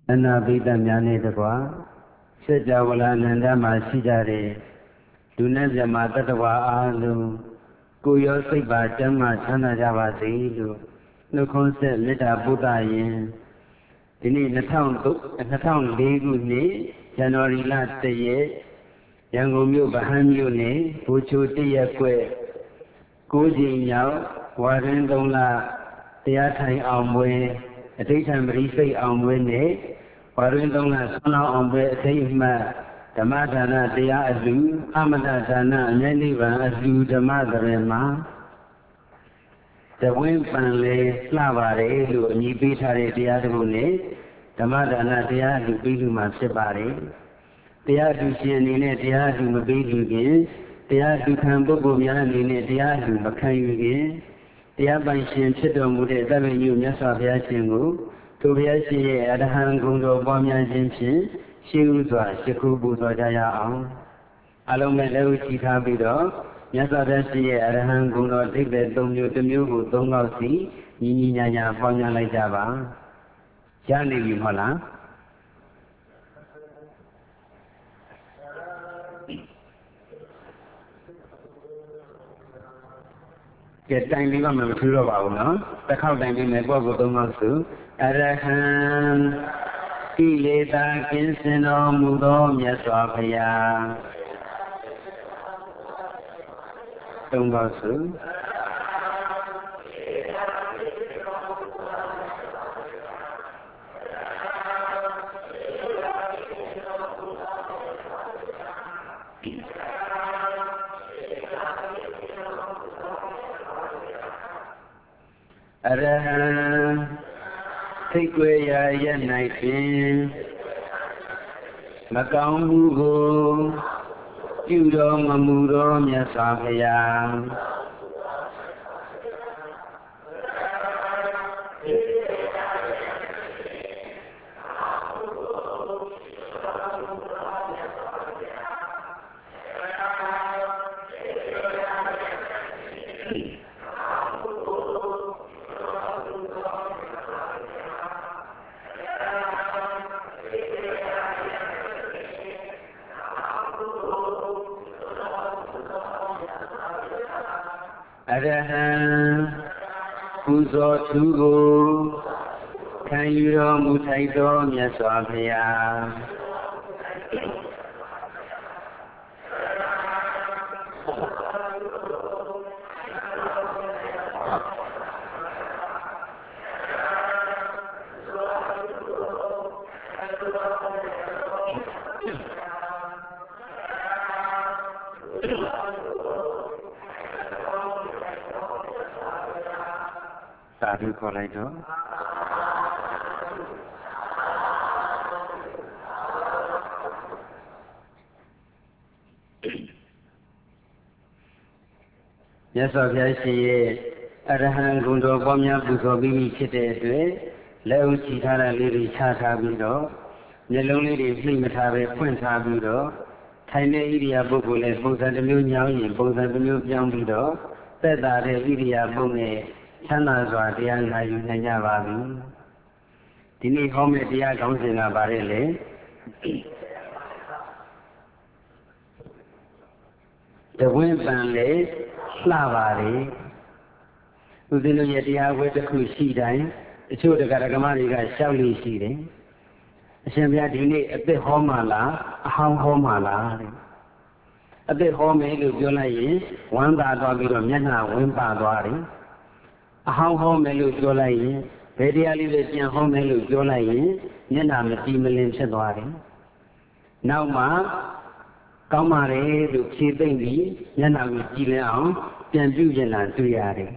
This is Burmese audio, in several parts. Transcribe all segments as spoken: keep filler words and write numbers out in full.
အနာပိတများနဲ့တကွာစัจ java လာအနန္တမှာရှိကြတဲ့လူနဲ့မြတ်မှာတတ္တဝါအားလုံးကိုယ်ရောစိတ်ပါကျမ်းမာချမ်းသာကြပါစေလို့နှုတ်ခွန်းဆက်မေတ္တာပို့သရင်ဒီနေ့၂၀၀၄ခုနှစ်ဇန်နဝါရီလတရက်ရန်ကုန်မြို့ဗဟန်းမြို့နယ်ဘိုချိုတရက်ကွက်ကိုးကြိမ်မြောက်ဝါရင်သုံးလတရားထိုင်အောင်ပွဲအဋိဌံပရိစိတ်အောင်ပွဲနဲ့ဝါရင်သုံးလဆွမ်းလောင်းအောင်ပွဲအထိတ်အမှတ်ဓမ္မဒါနတရားအလှအမတဒါနအမြဲနိဗ္ဗာန်အလှဓမ္မသရေမှာတဝင်းပန်လေလှပါတယ်လို့အမည်ပေးထားတဲ့တရားတစ်ခုနဲ့ဓမ္မဒါနတရားအလှပေးလူမှာဖြစ်ပါတယ်တရားလူရှင်အနေနဲ့တရားလူမပေးလူခင်တရားလူခံပုဂ္ဂိုလ်များအနေနဲ့တရားလူမခံယူခင်တရားပိုင်ရှင်ဖြစ်တော်မူတဲ့သဗ္ဗညုမြတ်စွာဘုရားရှင်ကိုထိုဘုရားရှင်ရဲ့အရဟံဂုဏ်တော်ပွားများခြင်းဖြင့်ရှေးဥစွာရှိခိုးပူဇော်ကြရအောင်အလုံးမဲ့လည်းဥချီထားပြီးတော့မြတ်စွာဘုရားရှင်ရဲ့အရဟံဂုဏ်တော်ဒိဋ္ဌိသုံးမျိုးတစ်မျိုးကိုသုံးလောက်စီညီညီညာညာပေါင်းများလိုက်ကြပါရနေပြီမဟုတ်လားကဲတိုင်ပြီးမှမထူးတော့ပါဘူးနော်တစ်ခေါက်တိုင်ပြီးမယ်ကိုယ့်ကိုယ်သုံးလောက်စုအရဟံကိလေသာကင်းစင်တော်မူသောမြတ်စွာဘုရားသုံးလောက်စုအရဟံသိကွေရာရဲ့၌ဖြင့်မကောင်းမှုကိုပြုတော်မမူသောမြတ်စွာဘုရားအရဟံပူဇော်သူကိုခံယူတော်မူထိုက်သောမြတ်စွာဘုရားသာဓုခေါ်လိုက်တော့မြတ်စွာဘုရားရှင်ရဲ့အရဟံဂုဏ်တော်ပွားများပူဇော်ပြီးပြီဖြစ်တဲ့အတွက်လက်ဦးချီထားတဲ့လေးတွေချထားပြီးတော့မျက်လုံးလေးတွေဖိမထားပဲဖွင့်ထားပြီးတော့ထိုင်တဲ့ဣရိယာပုဂ္ဂိုလ်လည်းပုံစံတစ်မျိုးညောင်းရင်ပုံစံတစ်မျိုးပြောင်းပြီးတော့သက်သာတဲ့ဣရိယာပုနဲ့ချမ်းသာစွာတရားနာယူနိုင်ကြပါပြီဒီနေ့ဟောမယ့်တရားကောင်းစဉ်ကဘာလဲလဲတဝင်းပန်လေလှပါတယ်ဦးဇင်းတို့ရဲ့တရားဝဲတစ်ခုရှိတိုင်းတချို့တရားဓမ္မတွေကရှောက်လို့ရှိတယ်အရှင်ဘုရားဒီနေ့အသက်ဟောမှလားအဟောင်းဟောမှလားတဲ့အသက်ဟောမယ်လို့ပြောလိုက်ရင်ဝမ်းသာသွားပြီးတော့မျက်နှာဝင်းပါသွားတယ်အဟောင်းဟောမယ်လို့ပြောလိုက်ရင်ဘယ်တရားလေးပဲပြန်ဟောမယ်လို့ပြောလိုက်ရင်မျက်နှာမကြည်မလင်ဖြစ်သွားတယ်နောက်မှကောင်းပါတယ်လို့ဖြေသိမ့်ပြီးမျက်နှာကိုကြည်လင်အောင်ပြန်ပြုကျင်လာတွေ့ရတယ်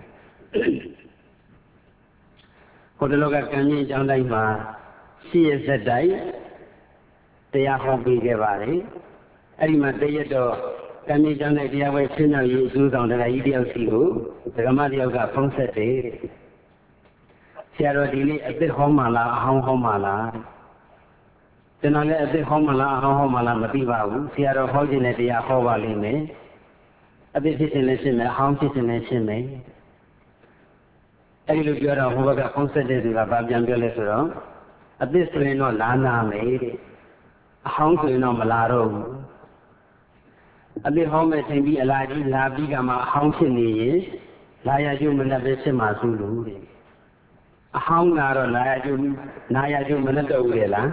ဟိုတလောကကံကြီးအကြောင်းတိုင်းမှာရှိရစက်တိုင်းတရားဟောပေးခဲ့ပါတယ်အဲ့ဒီမှာတရက်တော့ကံကြီးအကြောင်းတိုင်းတရားဝဲဆင်းရောက်ရေးအကျိုးဆောင်တရားကြီးတယောက်စီကိုဓမ္မတယောက်ကဖုံးဆက်တယ်ဆရာတော်ဒီနေ့အသက်ဟောမှလားအဟောင်းဟောမှလားကျွန်တော်လည်းအသက်ဟောမှလားအဟောင်းဟောမှလားမသိပါဘူးဆရာတော်ဟောခြင်းနဲ့တရားဟောပါလိမ့်မယ်အသက်ဖြစ်ခြင်းလည်းဖြစ်မယ်အဟောင်းဖြစ်ခြင်းလည်းဖြစ်မယ်အဲ့ဒီလိုပြောတော့ဟိုဘက်ကဖုံးဆက်တဲ့သူကဗာပြန်ပြောလဲဆိုတော့အသစ်ဆိုရင်တော့လာနာမယ်တဲ့အဟောင်းဆိုရင်တော့မလာတော့ဘူးအသစ်ဟောင်းမဲ့ချိန်ပြီးအလားကြီးလာပြီးကမှအဟောင်းဖြစ်နေရင်လာရကျုံမနဲ့ပဲဖြစ်မှာသို့လို့တဲ့အဟောင်းလာတော့လာရကျုံနာရကျုံမနဲ့တော့ဘူးလေလား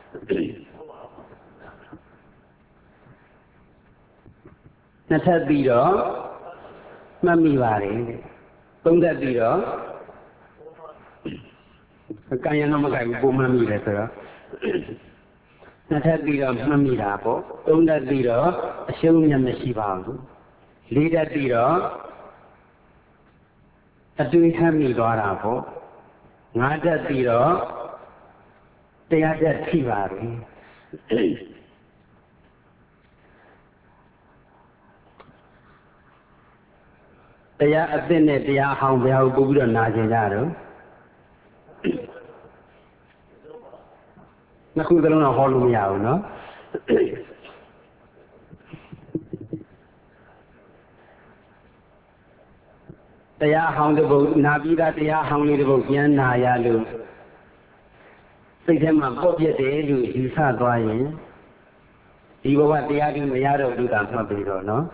နှစ်ထပ်ပြီးတော့မှတ်မိပါတယ်သုံးထပ်ပြီးတော့ကံရတော့မကဘူးပုံမှန်မိတယ်ဆိုတော့နှစ်ထပ်ပြီးတော့မှတ်မိတာပေါ့သုံးထပ်ပြီးတော့အရှုံးမြတ်မရှိပါဘူးလေးထပ်ပြီးတော့အတွေ့ခံမိသွားတာပေါ့ငါးထပ်ပြီးတော့တရားချက်ထိပါပြီတရားအသစ်နဲ့တရားဟောင်းဘယ်ဟာကိုပို့ပြီးတော့နာကျင်ကြတော့နှစ်ခုသလုံးတော့ဟောလို့မရဘူးနော်တရားဟောင်းတစ်ပုဒ်နာပြီးသားတရားဟောင်းလေးတစ်ပုဒ်ပြန်နာရလို့စိတ်ထဲမှာပေါ့ပြတ်တယ်လို့ယူဆသွားရင်ဒီဘဝတရားကြီးမရတော့ဘူးတာမှတ်ပြီးတော့နော်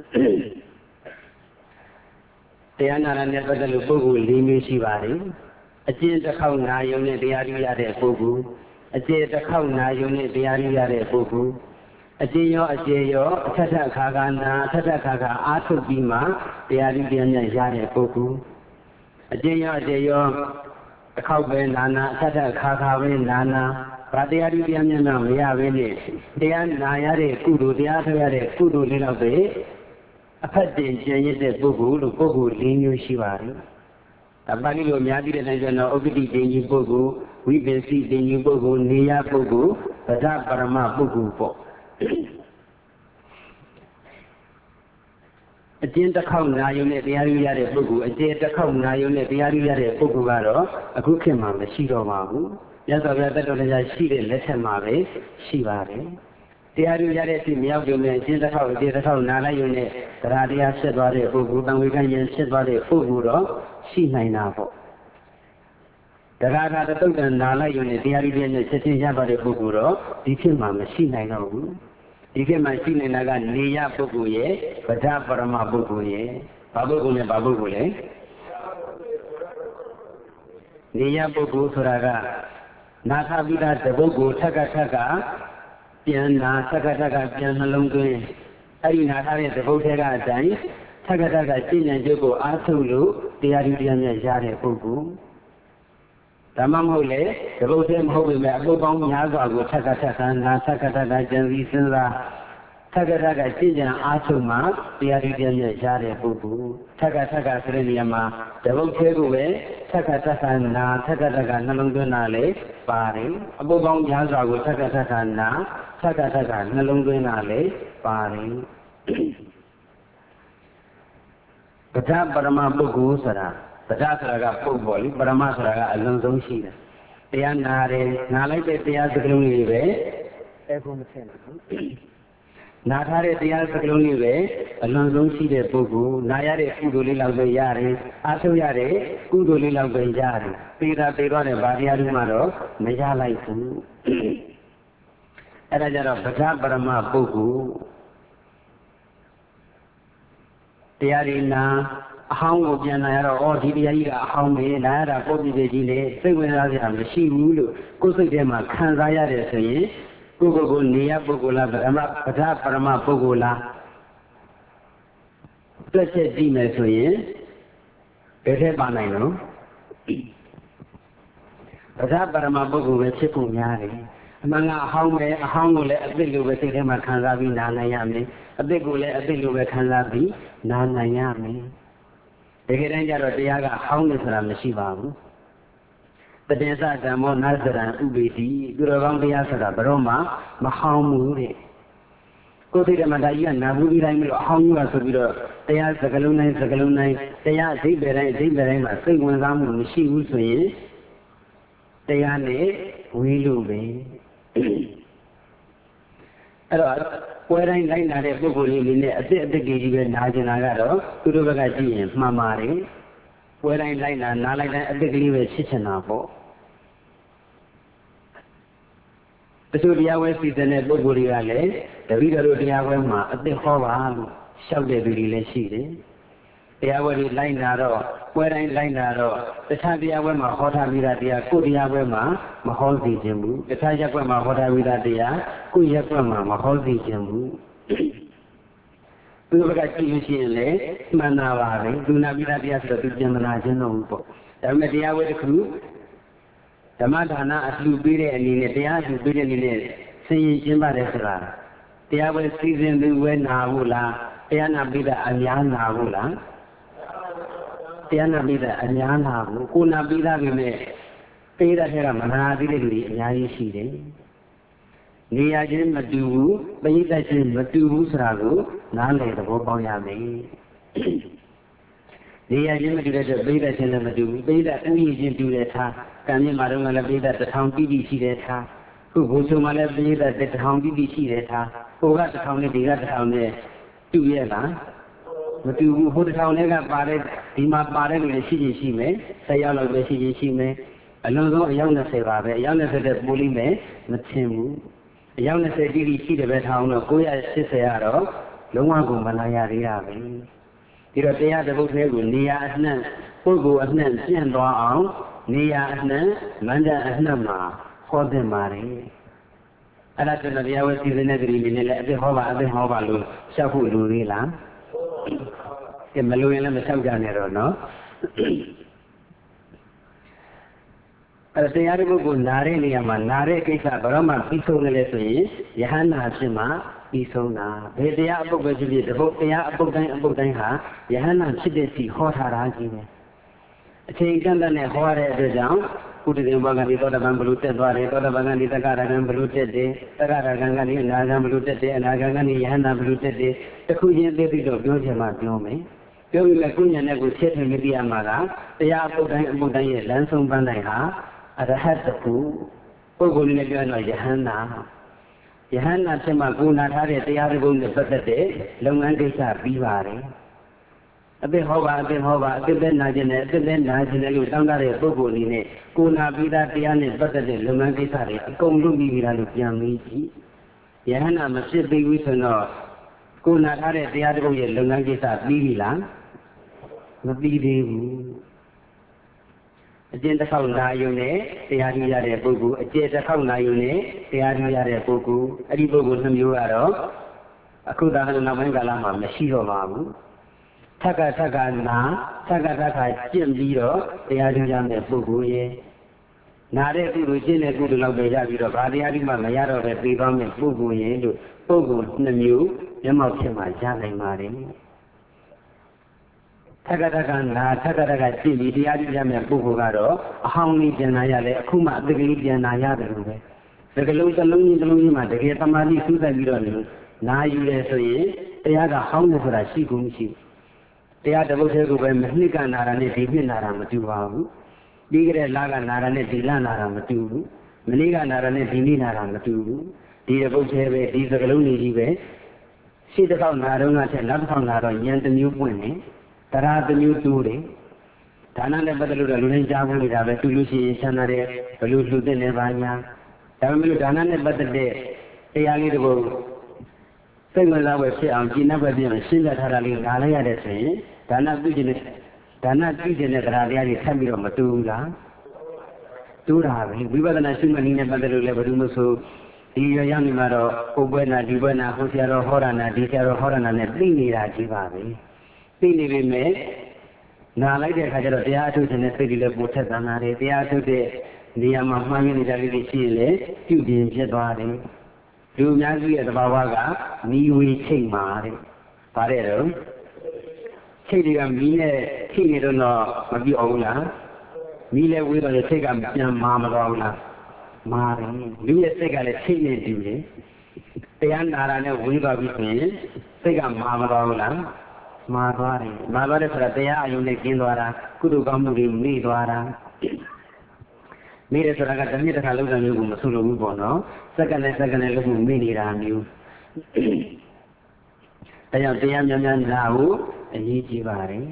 တရားနာရနဲ့ပတ်သက်လို့ပုဂ္ဂိုလ်၄မျိုးရှိပါတယ်အကျင့်တစ်ခေါက်နာယုံနဲ့တရားကြီးရတဲ့ပုဂ္ဂိုလ်အကျင့်တစ်ခေါက်နာယုံနဲ့တရားကြီးရတဲ့ပုဂ္ဂိုလ်အကျင့်ရောအကျေရောအထက်ထခါခါနာအထက်ထခါခါအားထုတ်ပြီးမှတရားကြီးတရားမြတ်ရတဲ့ပုဂ္ဂိုလ်အကျင့်ရောအကျေရောတစ်ခေါက်ပဲနာနာအထက်ထခါခါပဲနာနာဗာတရားကြီးတရားမြတ်မရဘဲနဲ့တရားနာရတဲ့ကုသိုလ်တရားထုတ်ရတဲ့ကုသိုလ်လေးတော့ပဲအဖက်တင်ကျင့်ရတဲ့ပုဂ္ဂိုလ်လို့ပုဂ္ဂိုလ်၄မျိုးရှိပါတယ်။ဒါပါဠိလိုအများကြီးတဲ့တိုင်းကျတော့ဥပ္ပတိတင်ကြီးပုဂ္ဂိုလ်ဝိပင်စီတင်ကြီးပုဂ္ဂိုလ်နေယပုဂ္ဂိုလ်ဗဒပရမပုဂ္ဂိုလ်ပေါ့အကျဉ်းတစ်ခေါက်နာယုံနဲ့တရားယူရတဲ့ပုဂ္ဂိုလ်အကျဉ်းတစ်ခေါက်နာယုံနဲ့တရားယူရတဲ့ပုဂ္ဂိုလ်ကတော့အခုခေတ်မှာမရှိတော့ပါဘူး။မြတ်စွာဘုရားတတ်တော်တရားရှိတဲ့လက်ထက်မှာပဲရှိပါတယ်။တရားယူရတဲ့အဖြစ်မြောက်ကြုံနဲ့အကျဉ်းတစ်ခေါက်အကျဉ်းတစ်ခေါက်နာလိုက်ယုံနဲ့တရားတရားဆက်သွားတဲ့ပုဂ္ဂိုလ်တန်ဝေကဉာဏ်ဆက်သွားတဲ့ပုဂ္ဂိုလ်တော့ရှိနိုင်တာပေါ့။တရားသာတုတ်တန်နာလိုက်ယုံနဲ့တရားယူရတဲ့ချက်ချင်းရပါတဲ့ပုဂ္ဂိုလ်တော့ဒီခေတ်မှာမရှိနိုင်တော့ဘူး။ဒီခေတ်မှာရှိနေတာကနေယပုဂ္ဂိုလ်ရဲ့ဗဒပရမပုဂ္ဂိုလ်ရဲ့ဘာပုဂ္ဂိုလ်နဲ့ဘာပုဂ္ဂိုလ်လဲနေယပုဂ္ဂိုလ်ဆိုတာကနာခပိတာတပုဂ္ဂိုလ်ထက်ကထက်ကပြန်နာထက်ကထက်ကပြန်နှလုံးသွင်းအဲ့ဒီနာထားတဲ့တပုဂ္ဂိုလ်ကအတိုင်းထက်ကထက်ကရှင်းဉာဏ်ကျုပ်ကိုအားထုတ်လို့တရားဓုတရားမြတ်ရတဲ့ပုဂ္ဂိုလ်ဓမ္မမဟုတ်လေတပုဂ္ဂိုလ်မဟုတ်ပေမဲ့အပုပ်ပေါင်းများစွာကိုထက်ကထက်ကနာထက်ကထက်ကကြံစည်စဉ်းစားထက်ကထက်ကရှင်းဉာဏ်အားထုတ်မှတရားဓုတရားမြတ်ရတဲ့ပုဂ္ဂိုလ်ထက်ကထက်ကဆိုတဲ့နေရာမှာတပုဂ္ဂိုလ်ကိုပဲထက်ကထက်ကနာထက်ကထက်ကနှလုံးသွင်းတာလေပါတယ်အပုပ်ပေါင်းများစွာကိုထက်ကထက်ကနာထက်ကထက်ကနှလုံးသွင်းတာလေပါတယ်ပဋ္ဌပရမပုဂ္ဂိုလ်ဆိုတာပဋ္ဌဆိုတာကပုဂ္ဂိုလ်လေပရမဆိုတာကအလုံးစုံရှိတယ်တရားနာတယ်နာလိုက်တဲ့တရားစကလုံးလေးပဲအခုမထင်ဘူးနာထားတဲ့တရားစကလုံးလေးပဲအလွန်ဆုံးရှိတဲ့ပုဂ္ဂိုလ်နာရတဲ့ကုသိုလ်လေးလောက်ပဲရတယ်အားထုတ်ရတဲ့ကုသိုလ်လေးလောက်ပဲရတယ်ပေတာပေတော့တဲ့ဗာတရားတွေမှတော့မရလိုက်ဘူးအဲ့ဒါကြတော့ပဋ္ဌပရမပုဂ္ဂိုလ်တရားဒီနာအဟောင်းကိုပြန်လာရတော့ဩဒီတရားကြီးကအဟောင်းပဲလာရတာပုဂ္ဂိုလ်ကြီးလေစိတ်ဝင်စားစရာမရှိဘူးလို့ကိုယ်စိတ်ထဲမှာခံစားရတယ်ဆိုရင်ကိုယ်ကိုယ်နေရပုဂ္ဂိုလ်လားပရမပဋ္ဌပရမပုဂ္ဂိုလ်လားတွက်ချက်ကြည့်မယ်ဆိုရင်ဘယ်ထဲပါနိုင်လို့ပဋ္ဌပရမပုဂ္ဂိုလ်ပဲဖြစ်ဖို့များတယ်အမှန်ကအဟောင်းပဲအဟောင်းကိုလည်းအသစ်လိုပဲစိတ်ထဲမှာခံစားပြီးနာနိုင်ရမယ်အသစ်ကိုလည်းအသစ်လိုပဲခံစားပြီးနာနိုင်ရမယ်တကယ်တမ်းကျတော့တရားကအဟောင်းလို့ဆိုတာမရှိပါဘူးပဋိစ္စဓမ္မောနာသရံဥပေတိသူတော်ကောင်းတရားဆိုတာဘယ်တော့မှမဟောင်းဘူးတဲ့ကိုယ်စိတ်ဓမ္မဒါကြီးကနာဘူးပြီးတိုင်းပြီးတော့အဟောင်းကြီးပါဆိုပြီးတော့တရားစကလုံးတိုင်းစကလုံးတိုင်းတရားအဓိပ္ပာယ်တိုင်းအဓိပ္ပာယ်တိုင်းမှာစိတ်ဝင်စားမှုမရှိဘူးဆိုရင်တရားနဲ့ဝေးလို့ပဲအဲ့တော့ပွဲတိုင်းလိုက်လာတဲ့ပုဂ္ဂိုလ်လေးလေးနဲ့အစ်အစ်ကြီးပဲနာကျင်တာကတော့သူတို့ဘက်ကကြည့်ရင်မှန်ပါတယ်ပွဲတိုင်းလိုက်လာနားလိုက်တိုင်းအစ်ကလေးပဲဖြစ်ချင်တာပေါ့ချို့တရားဝဲစီစဉ်တဲ့ပုဂ္ဂိုလ်တွေကလည်းတပည့်တော်တို့တရားဝဲမှာအသက်ဟောပါလို့လျှောက်တဲ့သူတွေလည်းရှိတယ်တရားဝဲတွေလိုက်နာတော့ပွဲတိုင်းလိုက်နာတော့တခြားတရားဝဲမှာဟောထားပြီးသားတရားကိုတရားဝဲမှာမဟောစီခြင်းဘူးတခြားရက်ွက်မှာဟောထားပြီးသားတရားကိုရက်ွက်မှာမဟောစီခြင်းဘူးသူတို့ကကြည့်လို့ရှိရင်လေမှန်တာပါပဲသူနာပြီးသားတရားဆိုတော့သူပြန်မနာခြင်းတော့ဘူးပေါ့ဒါပေမဲ့တရားဝဲတစ်ခုဓမ္မဒါနအလှူပေးတဲ့အနေနဲ့တရားအလှူပေးတဲ့အနေနဲ့ဆင်ရင်ကျင်းပါတယ်ဆိုတာတရားဝဲစီစဉ်သူဝဲနာဘူးလားတရားနာပြီးသားအများနာဘူးလားတရားနာပြီးသားအများနာဘူးကိုနာပြီးသားပြင်မဲ့ပေးတဲ့ထက်ကမနာသေးတဲ့လူတွေအများကြီးရှိတယ်နေရာချင်းမတူဘူးပရိသတ်ချင်းမတူဘူးဆိုတာကိုနားလည်သဘောပေါက်ရမယ်နေရာချင်းမတူတဲ့အတွက်ပရိသတ်ချင်းလည်းမတူဘူးပရိသတ်ဥယျာဉ်ချင်းတူတဲ့ထားကံမြင့်မှာတော့လည်းပရိသတ်တစ်ထောင်တိတိရှိတဲ့ထားခုဘုံချုံမှာလည်းပရိသတ်တစ်ထောင်တိတိရှိတဲ့ထားဟိုကတစ်ထောင်နဲ့ဒီကတစ်ထောင်နဲ့တူရဲ့လားမတူဘူးဟိုတစ်ထောင်နဲ့ကပါတဲ့ဒီမှာပါတဲ့လူတွေရှိချင်းရှိမယ်ဆယ်ယောက်လောက်ပဲရှိချင်းရှိမယ်အလွန်ဆုံးအယောက်၂၀ပါပဲအယောက်၂၀တဲ့ပိုးလိမ့်မယ်မထင်ဘူးအယောက်၂၀တိတိရှိတယ်ပဲထောင်တော့၉၈၀ကတော့လုံးဝကိုမလာရသေးတာပဲဒီတော့တရားတစ်ပုဒ်သေးကိုနေရာအနှံ့ပုဂ္ဂိုလ်အနှံ့ပြန့်သွားအောင်နေရာအနှံ့မန္တအနှံ့မှာဟောသင့်ပါတယ်အဲ့ဒါဆိုတော့တရားဝဲစီစဉ်တဲ့ကြိမ်နေလည်းအသိဟောပါအသိဟောပါလို့ရှောက်ဖို့လူသေးလားကဲမလို့ရင်လည်းမလျှောက်ကြနဲ့တော့နော်အဲ့တရားတစ်ပုဒ်ကိုနားတဲ့နေရာမှာနားတဲ့ကိစ္စဘယ်တော့မှပြီးဆုံးတယ်ဆိုရင်ယဟန္တာဖြစ်မှပြီးဆုံးတာဘယ်တရားအပုဒ်ပဲဖြစ်ဖြစ်တပုဒ်တရားအပုဒ်တိုင်းအပုဒ်တိုင်းဟာယဟန္တာဖြစ်တဲ့စီဟောထားတာကြီးပဲအချိန်ကန့်တဲ့နဲ့ဟောရတဲ့အတွက်ကြောင့်ကုတ္တိဘဂန်ဒီသောတပန်ဘလူတက်သွားတယ်သောတပန်ကနေတက္ကရာဂံဘလူတက်တယ်တက္ကရာဂံကနေအနာဂံဘလူတက်တယ်အနာဂံကနေယဟန္တာဘလူတက်တယ်တခုချင်းသိပြီးတော့ပြောချင်မှပြောမယ်ပြောပြီးမှကုညာနဲ့ကိုချက်ထင်မသိရမှာကတရားအပုဒ်တိုင်းအပုဒ်တိုင်းရဲ့လမ်းဆုံးပန်းတိုင်းဟာအရဟတ်တခုပုဂ္ဂိုလ်နဲ့ပြောရင်တော့ယဟန္တာယဟန္တာဖြစ်မှကိုနာထားတဲ့တရားတစ်ခုနဲ့ပတ်သက်တဲ့လုပ်ငန်းကိစ္စပြီးပါတယ်အသိဟောပါအသိဟောပါအသိပဲနာခြင်းနဲ့အသိပဲနာခြင်းနဲ့လို့တောင်းတတဲ့ပုဂ္ဂိုလ်အနေနဲ့ကိုနာပြီးသားတရားနဲ့ပတ်သက်တဲ့လုပ်ငန်းကိစ္စတွေအကုန်လုပ်ပြီးပြီလားလို့ပြန်ပြီးကြည့်ယဟန္တာမဖြစ်သေးဘူးဆိုတော့ကိုနာထားတဲ့တရားတစ်ခုရဲ့လုပ်ငန်းကိစ္စပြီးပြီလားမပြီးသေးဘူးအကျင့်တစ်ခေါက်နာယုံနဲ့တရားထူရတဲ့ပုဂ္ဂိုလ်အကျင့်တစ်ခေါက်နာယုံနဲ့တရားထူရတဲ့ပုဂ္ဂိုလ်အဲ့ဒီပုဂ္ဂိုလ်နှမျိုးကတော့အခုသာနောက်ပိုင်းကာလမှာမရှိတော့ပါဘူးထက်ကထက်ကနာထက်ကထက်ကကျင့်ပြီးတော့တရားထူရတဲ့ပုဂ္ဂိုလ်ရဲ့နာတဲ့ကုသိုလ်ကျင့်တဲ့ကုသိုလ်လောက်ပဲရပြီးတော့ဗာတရားဒီမှမရတော့ပဲပြေးသွားမယ့်ပုဂ္ဂိုလ်ရဲ့လို့ပုဂ္ဂိုလ်နှမျိုးမျက်မှောက်ဖြစ်မှရနိုင်ပါတယ်ထက်ကထက်ကနာထက်ကထက်ကကြည့်ပြီးတရားကြည့်ရမယ့်ပုဂ္ဂိုလ်ကတော့အဟောင်းလေးပြန်လာရတယ်အခုမှအတကယ်ပြန်လာရတယ်လို့ပဲတကယ်လို့တစ်လုံးကြီးတစ်လုံးကြီးမှတကယ်တမာတိစူးစိုက်ပြီးတော့နာယူရဲဆိုရင်တရားကဟောင်းတယ်ဆိုတာရှိကုန်မရှိတရားတစ်ပုဒ်သေးကိုပဲမနှစ်ကနာတာနဲ့ဒီနှစ်နာတာမတူပါဘူးပြီးကြတဲ့လကနာတာနဲ့ဒီလနာတာမတူဘူးမနေ့ကနာတာနဲ့ဒီနေ့နာတာမတူဘူးဒီတစ်ပုဒ်သေးပဲဒီစကလုံးကြီးပဲရှေ့တစ်ခေါက်နာတော့ကထက်နောက်တစ်ခေါက်နာတော့ဉာဏ်တစ်မျိုးပွင့်နေတရားတစ်မျိုးတူတယ်ဒါနနဲ့ပတ်သက်လို့လူတိုင်းကြားဖို့နေတာပဲတူလို့ရှိရင်ချမ်းသာတယ်ဘလို့လှူတဲ့နေပါညာဒါပေမဲ့လို့ဒါနနဲ့ပတ်သက်တဲ့တရားလေးတွေကိုစိတ်ဝင်စားပဲဖြစ်အောင်ကျင့်တတ်ပဲပြင်ရှင်းပြထားတာလေးနားလိုက်ရတဲ့ဆိုရင်ဒါနပြုခြင်းနဲ့ဒါနပြုခြင်းနဲ့တရားတရားတွေထပ်ပြီးတော့မတူဘူးလားတူတာပဲဝိပဿနာရှုမှတ်နည်းနဲ့ပတ်သက်လို့လည်းဘယ်သူမှဆိုဒီရရနေမှာတော့ဟိုဘွဲနာဒီဘွဲနာဟိုဆရာတော်ဟောတာနာဒီဆရာတော်ဟောတာနာနဲ့သိနေတာကြီးပါပဲသိနေပေမဲ့နားလိုက်တဲ့အခါကျတော့တရားအထုတ်ခြင်းနဲ့စိတ်တွေလည်းပိုထက်သန်လာတယ်တရားအထုတ်တဲ့နေရာမှာမှားမြင်နေတာလေးတွေရှိရင်လည်းပြုပြင်ဖြစ်သွားတယ်လူအများစုရဲ့သဘာဝကမီးဝေးချိန်မှာတဲ့ဗါတဲ့တော့ချိန်တွေကမီးနဲ့ချိန်နေတော့မပြည့်အောင်လားမီးလည်းဝေးတော့စိတ်ကပြန်မာမသွားဘူးလားမာတယ်လူရဲ့စိတ်ကလည်းချိန်နေတူတယ်တရားနာတာနဲ့ဝေးသွားပြီဆိုရင်စိတ်ကမာမသွားဘူးလားမာသွားတယ်မာသွားတယ်ဆိုတာတရားအယုံနဲ့ကျင်းသွားတာကုသိုလ်ကောင်းမှုတွေမေ့သွားတာမေ့တယ်ဆိုတာကတစ်နှစ်တစ်ခါလုံးတာမျိုးကိုမဆိုလိုဘူးပေါ့နော်စက္ကန့်နဲ့စက္ကန့်နဲ့လုံးမှုမေ့နေတာမျိုးဒါကြောင့်တရားများများနာဖို့အရေးကြီးပါတယ်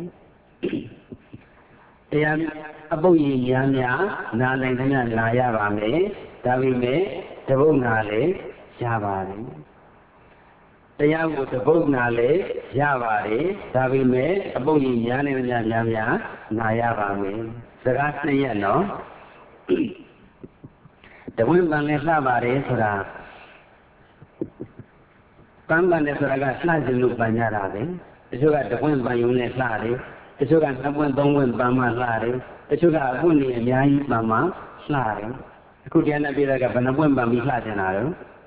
တရားအပုပ်ရည်များများနာနိုင်တဲ့နာရပါမယ်ဒါပေမဲ့တပုတ်နာလေရပါတယ်တရားကိုတပုတ်နာလေရပါတယ်ဒါပေမဲ့အပုတ်ကြီးများနေများများများနာရပါမယ်စကားနှစ်ရက်နော်တဝင်းပန်လည်းလှပါတယ်ဆိုတာပန်းပန်လည်းဆိုတာကလှခြင်းလို့ပန်ကြတာပဲတချို့ကတဝင်းပန်ယုံနဲ့လှတယ်တချို့ကနှစ်ပွင့်သုံးပွင့်ပန်မှလှတယ်တချို့ကအပွင့်တွေအများကြီးပန်မှလှတယ်အခုတရားနဲ့ပြတဲ့ကဘယ်နှပွင့်ပန်ပြီးလှခြင်းတာလဲ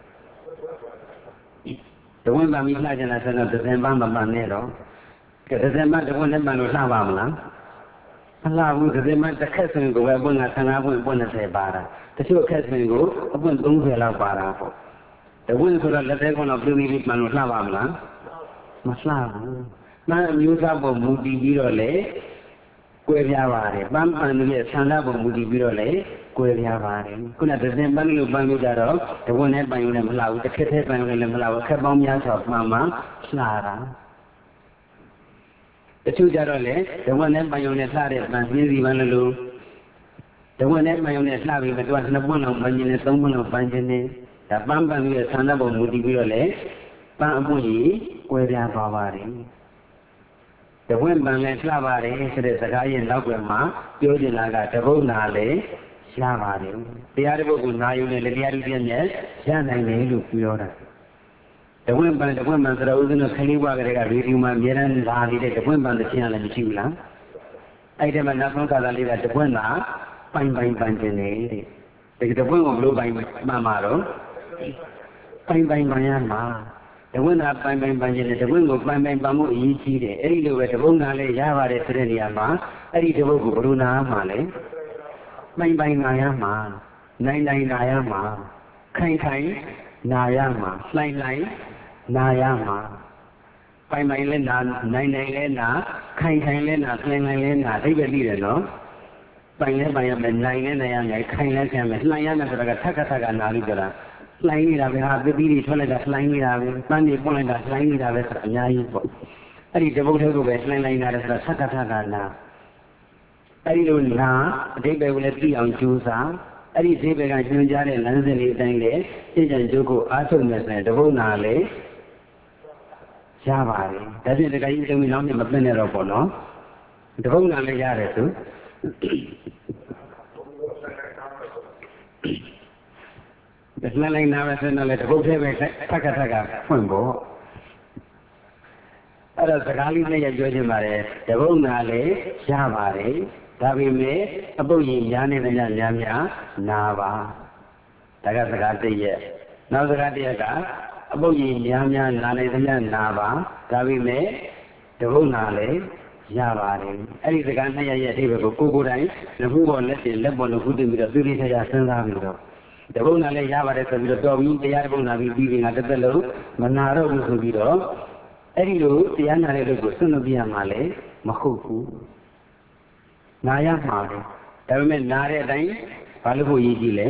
တဝင်းပန်ပြီးလှခြင်းတာဆိုတော့ဒဇင်ပန်မပန်နဲ့တော့ကဲဒဇင်ပန်တဝင်းနဲ့ပန်လို့လှပါမလားမလှဘူးဒဇင်ပန်တစ်ခက်ဆိုရင်ကိုပဲအပွင့်ကဆယ်ငါးပွင့်အပွင့်၂၀ပါတာတချို့အခက်ဆိုရင်ကိုအပွင့်သုံးဆယ်လောက်ပါတာပေါ့တဝင်းဆိုတော့လက်သေးကတော့ပြင်းပြီးပန်လို့လှပါမလားမလှဘူးနာအမျိုးသားပုံမူတည်ပြီးတော့လေကွဲပြားပါတယ်ပန်းပန်ရဲ့ဆန္ဒပုံမူတည်ပြီးတော့လေကွဲပြားပါတယ်ခုနဒဇင်ပန်းလို့ပန်းလို့ကြတော့တဝင်းနဲ့ပန်ရုံနဲ့မလှဘူးတစ်ခက်သေးပန်ရုံနဲ့မလှဘူးအခက်ပေါင်းများစွာပန်မှလှတာတချို့ကြတော့လေတဝင်းနဲ့ပန်ရုံနဲ့လှတဲ့ပန်ပြင်းစီပန်းလို့တဝင်းနဲ့ပန်ရုံနဲ့လှပြီးတော့နှစ်ပွင့်လောက်ပန်ခြင်းနဲ့သုံးပွင့်လောက်ပန်ခြင်းနဲ့ဒါပန်းပန်ရဲ့ဆန္ဒပုံမူတည်ပြီးတော့လေပန်းအပွင့်ကြီးကွဲပြားသွားပါတယ်တဝင်းပန်လည်းလှပါတယ်ဆိုတဲ့စကားရဲ့နောက်ကမှပြောချင်တာကတပုတ်နာလည်းရပါတယ်တရားတစ်ပုဒ်ကိုနာယူနေလေတရားတစ်ပြည့်နဲ့ရနိုင်တယ်လို့ပြောတာတဝင်းပန်တဝင်းပန်ဆိုတော့ဦးဇင်းတို့ခလေးဘွားကလေးကရေဒီယိုမှာအများအားလာနေတဲ့တဝင်းပန်တစ်ချင်းလည်းမရှိဘူးလားအဲ့ဒီမှာနောက်ဆုံးကာလလေးကတဝင်းနာပိုင်ပိုင်ပန်ခြင်းလေတဲ့ဒီတဝင်းကိုဘလို့ပိုင်မှန်မှာတော့ပိုင်ပိုင်ပန်ရမှာတဝင်းနာပိုင်ပိုင်ပန်ခြင်းနဲ့တဝင်းကိုပိုင်ပိုင်ပန်မှုအရေးကြီးတယ်အဲ့ဒီလိုပဲတပုတ်နာလည်းရပါတယ်ဆိုတဲ့နေရာမှာအဲ့ဒီတပုတ်ကိုဘလို့နာမှာလဲပိုင်ပိုင်နာရမှာနိုင်နိုင်နာရမှာခိုင်ခိုင်နာရမှာလှိုင်လှိုင်နာရမှာပိုင်ပိုင်လဲနာနိုင်နိုင်လဲနာခိုင်ခိုင်လဲနာလှိုင်လှိုင်လဲနာအိပ်ပဲသိတယ်နော်ပိုင်လဲပိုင်ရမယ်နိုင်လဲနိုင်ရမယ်ခိုင်လဲခိုင်မယ်လှိုင်ရမယ်ဆိုတာကထက်ခါထက်ကနာလို့ပြောတာလှိုင်းနေတာပဲဟာပပီးတွေထွက်လိုက်တာလှိုင်းနေတာပဲပန်းတွေပွင့်လိုက်တာလှိုင်းနေတာပဲဆိုတာအများကြီးပေါ့အဲ့ဒီတပုတ်ထဲကိုပဲလှိုင်းလိုက်နေတာဆိုတာသက္ကထကနာအဲ့ဒီလိုနာအတိတ်ပဲကိုလည်းသိအောင်ကြိုးစားအဲ့ဒီဈေးပဲကညွှန်ကြားတဲ့လမ်းစဉ်လေးအတိုင်းလေသိကြံကြိုးကိုအားထုတ်မယ်ဆိုရင်တပုတ်နာလေရပါတယ်ဒါဖြင့်တခါကြီးသုံးပြီးနောက်နဲ့မပြတ်နဲ့တော့ပေါ့နော်တပုတ်နာလည်းရတယ်သူလှလိုက်နာပဲဆိုတော့လေတပုတ်သေးပဲထက်ခါထက်ကဖွင့်ဖို့အဲ့တော့စကားလေးနဲ့ရပြောချင်ပါတယ်တပုတ်နာလေရပါတယ်ဒါပေမဲ့အပုတ်ရင်ရားနေတဲ့ညများများနာပါဒါကစကားတစ်ရက်နောက်စကားတစ်ရက်ကအပုတ်ရင်များများနာနေတဲ့ညနာပါဒါပေမဲ့တပုတ်နာလေရပါတယ်အဲ့ဒီစကားနှစ်ရက်ရဲ့အဓိပ္ပာယ်ကိုကိုကိုယ်တိုင်လက်ဖို့ပေါ်လက်တင်လက်ပေါ်လို့ခုတင်ပြီးတော့သူလေးထရစဉ်းစားပြီးတော့တပုတ်နာလည်းရပါတယ်ဆိုပြီးတော့တော်ပြီးတရားတပုတ်နာပြီးပြီးရင်ကတစ်သက်လုံးမနာတော့ဘူးဆိုပြီးတော့အဲ့ဒီလိုတရားနာတဲ့လူကိုစွန့်လို့ပြရမှာလေမဟုတ်ဘူးနာရမှာလေဒါပေမဲ့နာတဲ့အတိုင်းဘာလို့ဖို့ရည်ကြီးလဲ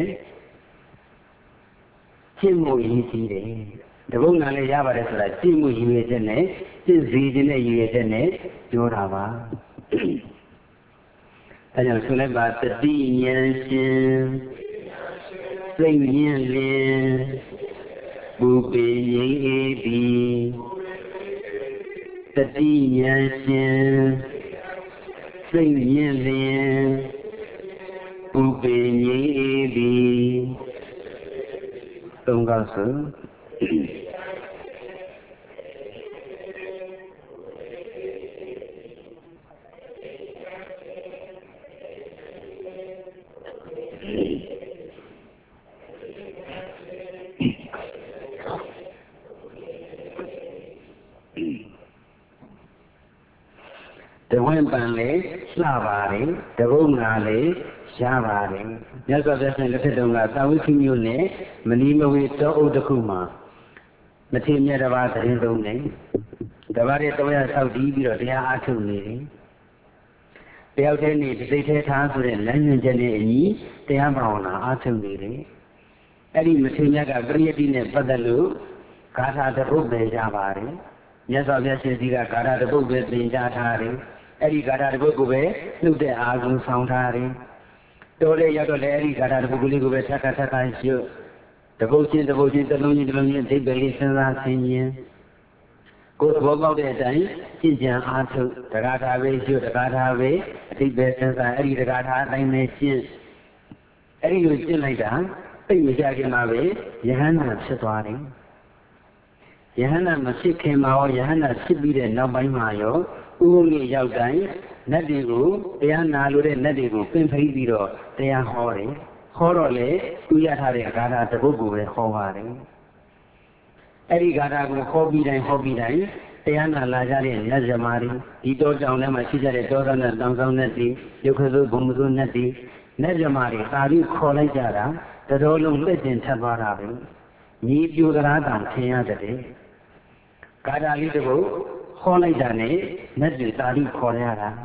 ရှင်းမှုရည်ကြီးတယ်တပုတ်နာလည်းရပါတယ်ဆိုတာရှင်းမှုရည်ရတဲ့နဲ့ရှင်းစီခြင်းနဲ့ရည်ရတဲ့နဲ့ပြောတာပါအဲကြောင့်ဆိုလိုက်ပါတတိဉာဏ်ရှင်စိတ်ရင်းလင်းပူပေငြိမ်းအေးသည်တတိဉာဏ်ရှင်စိတ်ရင်းလင်းပူပေငြိမ်းအေးသည်သုံးကောက်စုတဝင်းပန်လေလှပါတယ်တပုတ်နာလေရပါတယ်မြတ်စွာဘုရားရှင်လက်ထက်တုန်းကသာဝတိမျိုးနဲ့မနီမဝေတောအုပ်တစ်ခုမှာမထေမြတ်တစ်ပါးသတင်းသုံးနေတပါးရဲ့တော့ရဆောက်တည်ပြီးတော့တရားအားထုတ်နေတယ်တယောက်တည်းနေစိတ်ထဲထားဆိုတဲ့လမ်းညွှန်ချက်နဲ့အညီတရားဘာဝနာအားထုတ်နေတယ်အဲ့ဒီမထေမြတ်ကပရိယတိနဲ့ပတ်သက်လို့ဂါထာတစ်ပုဒ်ပဲရပါတယ်မြတ်စွာဘုရားရှင်ကြီးကဂါထာတစ်ပုဒ်ပဲသင်ကြားထားတယ်အဲ့ဒီဂါထာတစ်ပုဒ်ကိုပဲနှုတ်တဲ့အာဂုံဆောင်ထားတယ်တော်လေရောက်တော့လေအဲ့ဒီဂါထာတစ်ခုကလေးကိုပဲထပ်ခါထပ်ခါရှုတပုတ်ချင်းတပုတ်ချင်းတစ်လုံးချင်းတစ်လုံးချင်းအဓိပ္ပာယ်လေးစဉ်းစားဆင်ခြင်ကိုယ်သဘောပေါက်တဲ့အတိုင်းကြင်ကြံအားထုတ်တဂါထာပဲရှုတဂါထာပဲအဓိပ္ပာယ်စဉ်းစားအဲ့ဒီတဂါထာအတိုင်းပဲရှင်းအဲ့ဒီလိုရှင်းလိုက်တာသိမကြခင်မှာပဲယဟန္တာဖြစ်သွားတယ်ယဟန္တာမဖြစ်ခင်မှာရောယဟန္တာဖြစ်ပြီးတဲ့နောက်ပိုင်းမှာရောဥပုပ်ရောက်တိုင်းနတ်တွေကိုတရားနာလို့တဲ့နတ်တွေကိုပင်ဖိပြီးတော့တရားဟောတယ်ဟောတော့လေသူရထားတဲ့ဂါထာတစ်ပုဒ်ကိုပဲဟောပါတယ်အဲ့ဒီဂါထာကိုဟောပြီးတိုင်းဟောပြီးတိုင်းတရားနာလာကြတဲ့နတ်ဇမားတွေဒီတောတောင်ထဲမှာရှိကြတဲ့တောသားနဲ့တောင်ဆောင်နတ်တွေရုပ်ခသုဘုံမစုနတ်တွေနတ်ဇမားတွေသာပြီးခေါ်လိုက်ကြတာတတော်လုံးလက်ကျင်ထပ်သွားတာပဲညီပြူတရားတောင်ထင်ရတယ်ဂါထာလေးတစ်ပုဒ်ဟောလိုက်တာနဲ့နတ်တွေသာပြီးခေါ်ရတာ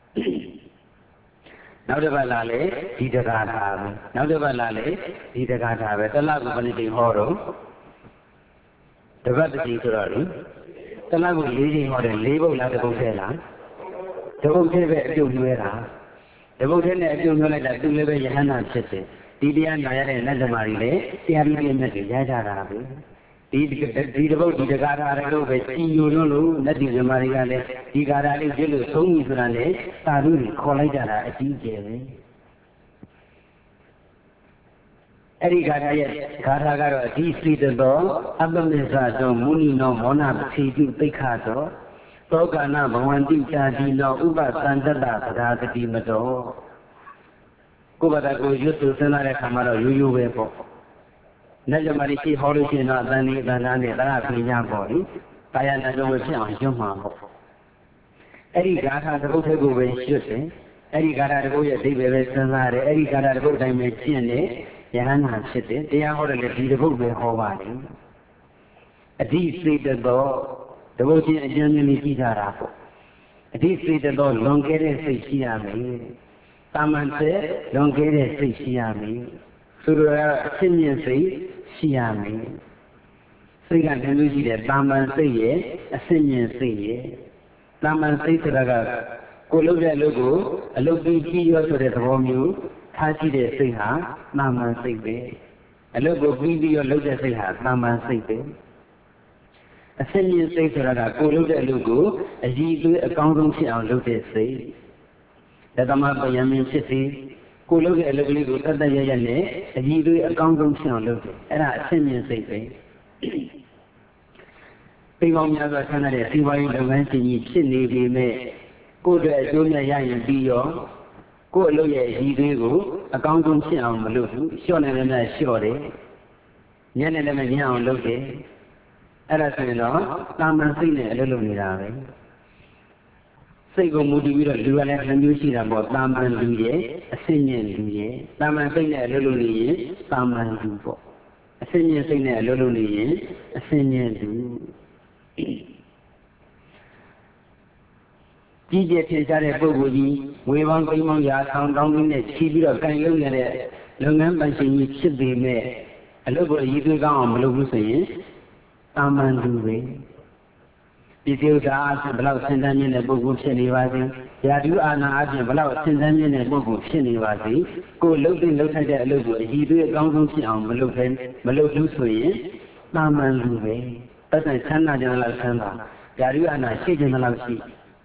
နောက်တစ်ပတ်လာလေဒီတဂါထာပဲနောက်တစ်ပတ်လာလေဒီတဂါထာပဲတလကဘယ်နည်းဟောတော့တပတ်တစ်ချိန်ဆိုတော့လေတလကလေးချိန်ဟောတယ်လေးပုတ်လားတစ်ပုတ်ထဲလားတစ်ပုတ်ထဲပဲအပြုတ်လွှဲတာတစ်ပုတ်ထဲနဲ့အပြုတ်လွှဲလိုက်တာသူလည်းပဲယဟန္တာဖြစ်တယ်ဒီတရားနာရတဲ့နတ်သမารီလည်းတရားပြီးပြည့်မြတ်တွေရကြတာပဲဒီဒီတပုတ်ဒီတဂါထာတွေကိုပဲကြည်ညိုလို့လို့နတ်ဒီသမารီကလည်းဒီဂါထာလေးပြလို့သုံးပြီဆိုတာနဲ့သာဓုတွေခေါ်လိုက်ကြတာအကြီးကျယ်ပဲအဲ့ဒီဂါထာရဲ့ဂါထာကတော့အဒီစိတသောအပ္ပမေသသောမုနိနောမောနပတိတုသိက္ခာသောသောကနာဘဝန္တိဇာတိနောဥပသန္တတပဒါသတိမတော်ကိုယ်ဘာသာကိုရွတ်သူစဉ်းစားတဲ့ခါမှာတော့ရိုးရိုးပဲပေါ့နတ်ဇမားရှိဟောလို့ရှိရင်တော့အတန်လေးအတန်သားနဲ့တရပညာပေါ့လေတာယာနာကြောင့်ဖြစ်အောင်ရွတ်မှာပေါ့အဲ့ဒီဂါထာတစ်ပုဒ်ထဲကိုပဲရွတ်တယ်အဲ့ဒီဂါထာတစ်ပုဒ်ရဲ့အဓိပ္ပာယ်ပဲစဉ်းစားတယ်အဲ့ဒီဂါထာတစ်ပုဒ်တိုင်းပဲကျင့်တယ်ယဟန္တာဖြစ်တယ်တရားဟောတယ်လေဒီတစ်ပုဒ်ပဲဟောပါတယ်အဓိစိတ်တော်တစ်ပုဒ်ချင်းအကျဉ်းချင်းလေးကြည့်ကြတာပေါ့အဓိစိတ်တော်လွန်ကဲတဲ့စိတ်ရှိရမယ်တာမန်တဲ့လွန်ကဲတဲ့စိတ်ရှိရမယ်ဆိုလိုတာအရှင်းမြင့်စိတ်ရှိရမယ်စိတ်ကတည်းကရှိတယ်တာမန်စိတ်ရဲ့အရှင်းမြင့်စိတ်ရဲ့တာမန်စိတ်ဆိုတာကကိုလုပ်တဲ့အလုပ်ကိုအလုပ်ပြီးကြည့်ရဆိုတဲ့သဘောမျိုးထားရှိတဲ့စိတ်ဟာတာမန်စိတ်ပဲအလုပ်ကိုပြီးပြီးတော့လုပ်တဲ့စိတ်ဟာတာမန်စိတ်ပဲအရှင်းမြင့်စိတ်ဆိုတာကကိုလုပ်တဲ့အလုပ်ကိုအရည်အသွေးအကောင်းဆုံးဖြစ်အောင်လုပ်တဲ့စိတ်ဒါသမပယံမြင့်ဖြစ်စီကိုလုပ်တဲ့အလုပ်ကလေးကိုတတ်တတ်ရရနဲ့အရည်အသွေးအကောင်းဆုံးဖြစ်အောင်လုပ်တယ်အဲ့ဒါအရှင်းမြင့်စိတ်ပဲပိပေါင်းများစွာဆန်းတဲ့စီးပွားရေးလုပ်ငန်းရှင်ကြီးဖြစ်နေပြီမဲ့ကိုယ့်အတွက်အကျိုးများရရင်ပြီးရောကိုယ့်အလုပ်ရဲ့အရည်အသွေးကိုအကောင်းဆုံးဖြစ်အောင်မလုပ်ဘူးလျှော့နေလည်းများလျှော့တယ်ညံ့နေလည်းများညံ့အောင်လုပ်တယ်အဲ့ဒါဆိုရင်တော့တာမန်စိတ်နဲ့အလုပ်လုပ်နေတာပဲစိတ်ကိုမူတည်ပြီးတော့လူကလည်းနှမျိုးရှိတာပေါ့တာမန်လူရဲ့အဆင့်မြင့်လူရဲ့တာမန်စိတ်နဲ့အလုပ်လုပ်နေရင်တာမန်လူပေါ့အဆင့်မြင့်စိတ်နဲ့အလုပ်လုပ်နေရင်အဆင့်မြင့်လူကြီးကျယ်ထင်ရှားတဲ့ပုဂ္ဂိုလ်ကြီးဝေပေါင်းသိမ်းပေါင်းရာထောင်တောင်းပြီးနဲ့ချီပြီးတော့ကန်ရုပ်ရတဲ့လုပ်ငန်းပိုင်ရှင်ကြီးဖြစ်ပေမဲ့အလုပ်ကိုအရေးသွေးကောင်းအောင်မလုပ်ဘူးဆိုရင်တာမန်လူပဲဒီဥစ္စာအပြင်ဘလောက်ဆင်းရဲမြင့်တဲ့ပုဂ္ဂိုလ်ဖြစ်နေပါစေ။ရာထူးအာဏာအပြင်ဘလောက်ဆင်းရဲမြင့်တဲ့ပုဂ္ဂိုလ်ဖြစ်နေပါစေ။ကိုယ်လှုပ်တဲ့လှုပ်ထိုက်တဲ့အလုပ်ကိုအည်သွေးအကောင်းဆုံးဖြစ်အောင်မလုပ်ခဲမလုပ်ဘူးဆိုရင်တာမန်လူပဲ။ပတ်သက်ဆန်းနာကြလားဆန်းတာ။ရာထူးအာဏာရှိကြလားရှိ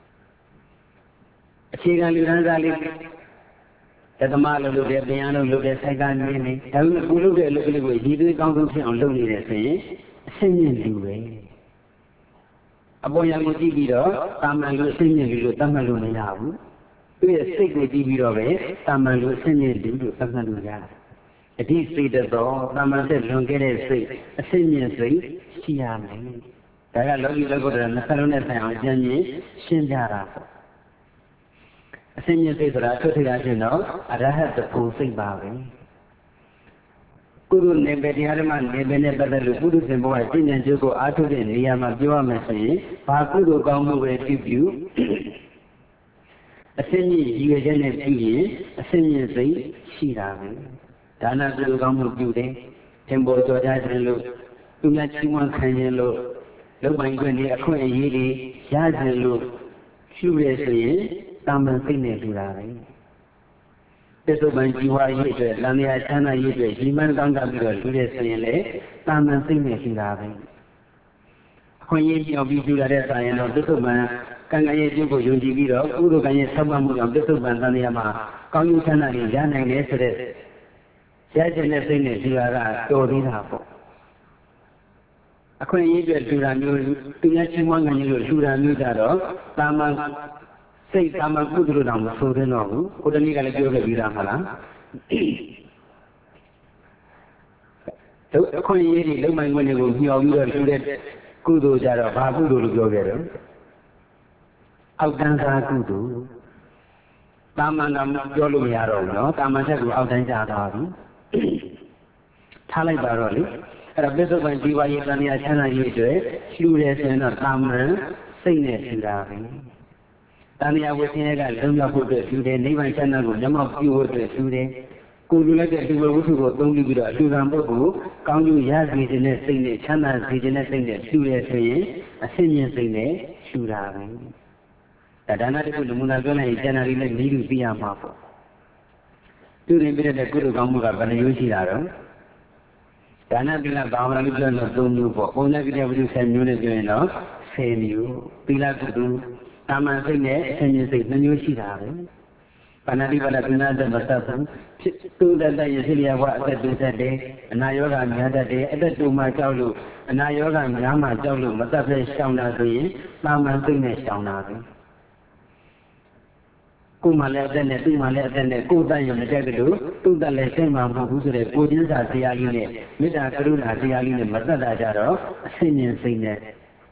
။အခြေခံလူတန်းစားလေးတသမလုပ်လို့တဲ့ပြန်လုပ်လို့တဲ့စိုက်ကနေနေဒါပေမဲ့ကိုယ်လုပ်တဲ့အလုပ်ကလေးကိုအည်သွေးအကောင်းဆုံးဖြစ်အောင်လုပ်နေတယ်ဆိုရင်အဆင့်မြင့်လူပဲ။အပေါ်ရံကိုကြည့်ပြီးတော့တာမန်လူအဆင့်မြင့်လူလို့သတ်မှတ်လို့မရဘူးသူရဲ့စိတ်ကိုကြည့်ပြီးတော့ပဲတာမန်လူအဆင့်မြင့်လူလို့သတ်မှတ်လို့ရတယ်အဓိစိတ်တော်တာမန်တဲ့လွန်ခဲ့တဲ့စိတ်အဆင့်မြင့်စိတ်ရှိရမယ်ဒါကလောကီလောကုတ္တရာနှစ်ခါလုံးနဲ့ဆိုင်အောင်ကျမ်းကြီးရှင်းပြတာပေါ့အဆင့်မြင့်စိတ်ဆိုတာအထွတ်ထိပ်အချင်းတော့အရဟတဖို့စိတ်ပါပဲကုသိုလ်နေပတရားဓမ္မနေပနဲ့ပတ်သက်လို့ပုရုษင်ဘဝကျင့်ကြံကြိုးကိုအားထုတ်တဲ့နေရာမှာပြောရမယ်ဆိုရင်ဘာကုသိုလ်ကောင်းမှုပဲပြုပြုအစင်းကြီးရည်ရွယ်ချက်နဲ့ပြုရင်အစင်းကြီးစိတ်ရှိတာပဲဒါနကုသိုလ်ကောင်းမှုပြုတယ်သင်္ဘောကြောကြခြင်းလို့သူများချီးမွမ်းခံခြင်းလို့လုပ်ပိုင်ခွင့်တွေအခွင့်အရေးတွေရခြင်းလို့ပြုရဆိုရင်တာမန်စိတ်နဲ့ပြုတာပဲအစ္စုပန်ជីဝရေးအတွက်လမ်းရချမ်းသာရေးအတွက်ဒီမှန်ကောင်းတာပြီးတော့လူတွေဆိုရင်လေတာမန်စိတ်နဲ့ရှိတာပဲအခွင့်အရေးပြောပြီးလူလာတဲ့ဆိုင်ရင်တော့ပစ္စုပန်ကံကံရဲ့ကျိုးကိုယုံကြည်ပြီးတော့ကုသိုလ်ကံရဲ့ဆောက်မှမှုကြောင့်ပစ္စုပန်သံဃာမှာကောင်းကျိုးချမ်းသာတွေရနိုင်တယ်ဆိုတဲ့ရခြင်းတဲ့စိတ်နဲ့ရှိတာကတော်သေးတာပေါ့အခွင့်အရေးအတွက်လူတာမျိုးသူများချင်းမွမ်းငံကြီးလို့လူတာမျိုးကြတော့တာမန်စိတ်တာမန်ကုသိုလ်တော်မဆိုတဲ့တော့ဘူးကိုတနည်းကလည်းပြောခဲ့ပြီးသားမလားတို့အခွင့်အရေးတွေလုံမိုင်ခွင့်တွေကိုမျှော်ပြီးတော့လူတဲ့ကုသိုလ်ကြတော့ဘာကုသိုလ်လို့ပြောခဲ့တယ်အောက်တန်းစားကုသိုလ်တာမန်ကပြောလို့မရတော့ဘူးနော်တာမန်ချက်ကိုအောက်တန်းကြသွားပြီထားလိုက်ပါတော့လေအဲ့ဒါပစ္စုပန်ဒီဝါရေးတန်မြာချမ်းသာရေးအတွက်လှူတယ်ဆိုရင်တော့တာမန်စိတ်နဲ့လှူတာပဲတန်မြာဝိသင်းကလုံရောက်ဖို့အတွက်လှူတယ်နိဗ္ဗာန်ချမ်းသာကိုမျက်မှောက်ပြုဖို့အတွက်လှူတယ်ကိုလူလိုက်တဲ့ဒီဝဝုထုကိုသုံးပြီးတော့အလှူခံပုဂ္ဂိုလ်ကောင်းကျိုးရစေခြင်းနဲ့စိတ်နဲ့ချမ်းသာစေခြင်းနဲ့စိတ်နဲ့လှူတယ်ဆိုရင်အဆင့်မြင့်စိတ်နဲ့လှူတာပဲဒါဒါနတခုနမူနာပြောလိုက်ရင်ကျန်တာတွေလည်းနီးလူသိရမှာပေါ့သူရင်ပြတဲ့ကုသိုလ်ကောင်းမှုကဘယ်နှမျိုးရှိတာတော့ဒါနသီလဘာဝနာလို့ပြောလို့သုံးမျိုးပေါ့ပုံစံကြည့်တဲ့ဝိသုဆယ်မျိုးနဲ့ပြောရင်တော့ဆယ်မျိုးသီလကုသိုလ်တာမန်စိတ်နဲ့အဆင့်မြင့်စိတ်နှမျိုးရှိတာပဲပါဏာတိပါဒသနာတမသတ်ဘူးဖြစ်သူတတ်တဲ့ရရှိလျာဘအသက်တူသက်တယ်အနာယောဂများတတ်တယ်အသက်တူမှကြောက်လို့အနာယောဂများမှကြောက်လို့မတတ်ဖဲရှောင်တာဆိုရင်တာမန်စိတ်နဲ့ရှောင်တာပဲကိုမှလည်းအသက်နဲ့သူ့မှလည်းအသက်နဲ့ကိုယ်တတ်ရင်မတက်ကြလို့သူ့တတ်လည်းစိတ်မှမဟုတ်ဘူးဆိုတဲ့ကိုချင်းစာတရားကြီးနဲ့မေတ္တာကရုဏာတရားကြီးနဲ့မတတ်တာကြတော့အဆင့်မြင့်စိတ်နဲ့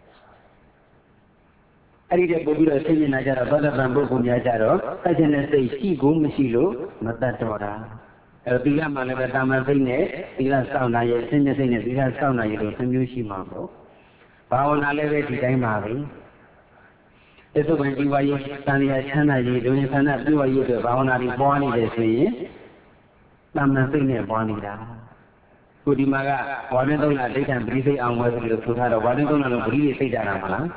အဲ့ဒီတဲ့ပို့ပြီးတော့ဆင်းရဲလာကြတော့သောတပန်ပုဂ္ဂိုလ်များကြတော့တတ်ခြင်းနဲ့စိတ်ရှိကိုမရှိလို့မတတ်တော့တာအဲ့ဒီကမှလည်းပဲတာမန်စိတ်နဲ့ဒီကစောင့်နိုင်ရဲ့ဆင်းရဲစိတ်နဲ့ဒီကစောင့်နိုင်ရလို့နှမျိုးရှိမှာပေါ့ဘာဝနာလည်းပဲဒီတိုင်းပါပဲပစ္စုပန်ဒီဝါရေးတန်လျာချမ်းသာရေးဒုညခန္ဓာပြုဝါရေးအတွက်ဘာဝနာတွေပွားနေတယ်ဆိုရင်တာမန်စိတ်နဲ့ပွားနေတာကိုဒီမှာကဝါဒင်းသုံးလားဒိဋ္ဌံပရိစိတ်အောင်ဝဲလို့ဆိုထားတော့ဝါဒင်းသုံးလားလို့ပရိစိတ်စိတ်ကြတာမလား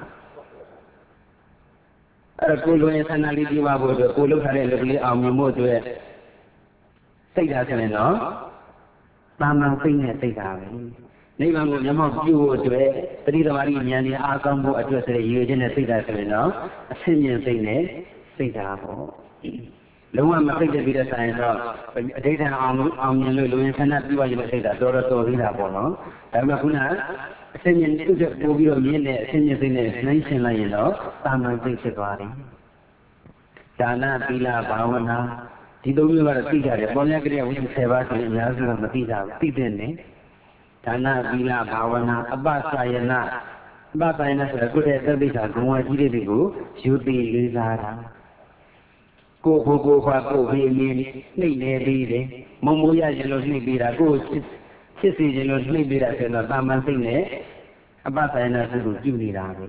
အဲ့တော့ကိုလိုရင်ဆန္ဒလေးပြပါဖို့အတွက်ကိုလုပ်ထားတဲ့လူကလေးအောင်မြင်ဖို့အတွက်စိတ်ဓာတ်ဆိုရင်တော့တာမန်စိတ်နဲ့စိတ်ဓာတ်ပဲနိဗ္ဗာန်ကိုမျက်မှောက်ပြုဖို့အတွက်တတိသမารိဉာဏ်နဲ့အားကောင်းဖို့အတွက်ဆိုတဲ့ရည်ရွယ်ချက်နဲ့စိတ်ဓာတ်ဆိုရင်တော့အဆင့်မြင့်စိတ်နဲ့စိတ်ဓာတ်ပေါ့လုံးဝမစိတ်တဲ့ပြီးတဲ့ဆိုင်တော့အဋ္ဌံအောင်အောင်မြင်လို့လူရင်ဆန္ဒပြပါရတဲ့စိတ်ဓာတ်တော်တော်တော်သေးတာပေါ့နော်ဒါပေမဲ့ခုနအဆင့်မြင့်သူ့ချက်ပို့ပြီးတော့မြင်တဲ့အဆင့်မြင့်စိတ်နဲ့နှိုင်းရှင်လိုက်ရင်တော့တာမန်စိတ်ဖြစ်သွားတယ်ဒါနသီလဘာဝနာဒီသုံးမျိုးကတော့သိကြတယ်ပေါ်များကြတဲ့ဝိသုဆယ်ပါးဆိုရင်အများစုကမသိတာသိတဲ့နဲ့ဒါနသီလဘာဝနာအပ္ပစာယနာအပ္ပစာယနာဆိုတော့ကိုယ့်ရဲ့သတိစာဂုဏ်ဝါကြီးတွေကိုယူသိလေးစားတာကိုယ်ကိုယ်ကိုယ်ခွာကိုယ်ပြီးအင်းနှိမ့်နေပြီးတယ်မုံမိုးရခြင်းလို့နှိမ့်ပြီးတာကိုယ်ချစ်စီခြင်းလို့နှိမ့်ပြီးတာဆိုတော့တာမန်စိတ်နဲ့အပ္ပစာယနာစိတ်ကိုပြုနေတာပဲ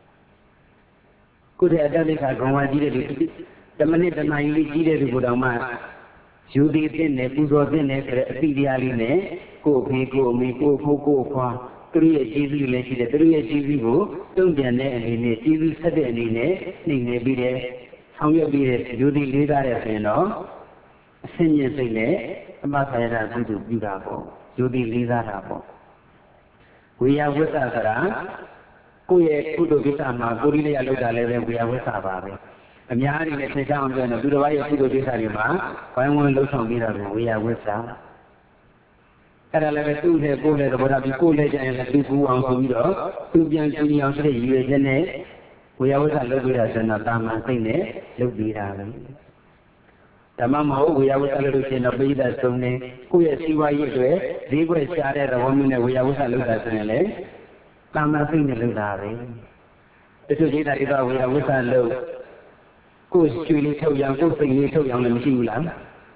ကိုယ်ရဲ့အတ္တဒိဋ္ဌာဂုဏ်ဝါကြီးတဲ့ဓမ္မနစ်တဏှာကြီးကြီးတဲ့သူကိုတောင်မှယူသည်တဲ့နဲ့ပူဇော်တဲ့နဲ့ဆိုတဲ့အတိတရားလေးနဲ့ကိုယ်ဖေးကိုယ်အမေကိုယ်ဖိုးကိုယ်ခွာသူတို့ရဲ့ကျေးဇူးလည်းရှိတယ်သူတို့ရဲ့ကျေးဇူးကိုတုံ့ပြန်တဲ့အနေနဲ့ကျေးဇူးဆက်တဲ့အနေနဲ့နှိမ့်နေပြီးတဲ့ဆောင်ရွက်ပြီးတဲ့ယူသည်လေးကားတဲ့ဆိုရင်တော့အဆင့်မြင့်စိတ်နဲ့အမထာယတာကုသိုလ်ပြုတာပေါ့ယူသည်လေးကားတာပေါ့ဝေယဝိသဆိုတာကိုယ့်ရဲ့ကုသိုလ်ကိစ္စမှာကိုယ်ရည်ရလောက်တာလည်းပဲဝေယဝိသပါပဲအများကြီးလည်းသိချအောင်ပြောနေသူတစ်ပါးရဲ့ကုသိုလ်ကိစ္စတွေမှာဝိုင်းဝန်းလှုပ်ဆောင်နေတာကိုဝေယဝိသအဲ့ဒါလည်းပဲသူ့နဲ့ကိုယ်နဲ့သဘောထားပြီးကိုယ်နဲ့ကြရင်လည်းသူကူအောင်ဆိုပြီးတော့သူပြန်ကြည့်အောင်ဆိုတဲ့ရည်ရွယ်ချက်နဲ့ဝေယဝိသလုပ်ပြီးတာဆိုတော့တာမန်စိတ်နဲ့လုပ်ပြီးတာပဲဓမ္မမဟုတ်ဝေယဝိသလုပ်လို့ရှိရင်တော့ပိဋကဆုံးနေကိုယ့်ရဲ့စီဝါရေးအတွက်ဈေးကွက်ရှားတဲ့သဘောမျိုးနဲ့ဝေယဝိသလုပ်တာဆိုရင်လည်းတာမန်စိတ်နဲ့လုပ်တာပဲတချို့ခြေတာတွေကဝေယဝိသလုပ်ကိုယ်ရွှေလေးထုတ်ရအောင်ကိုယ်စိတ်လေးထုတ်ရအောင်လည်းမရှိဘူးလား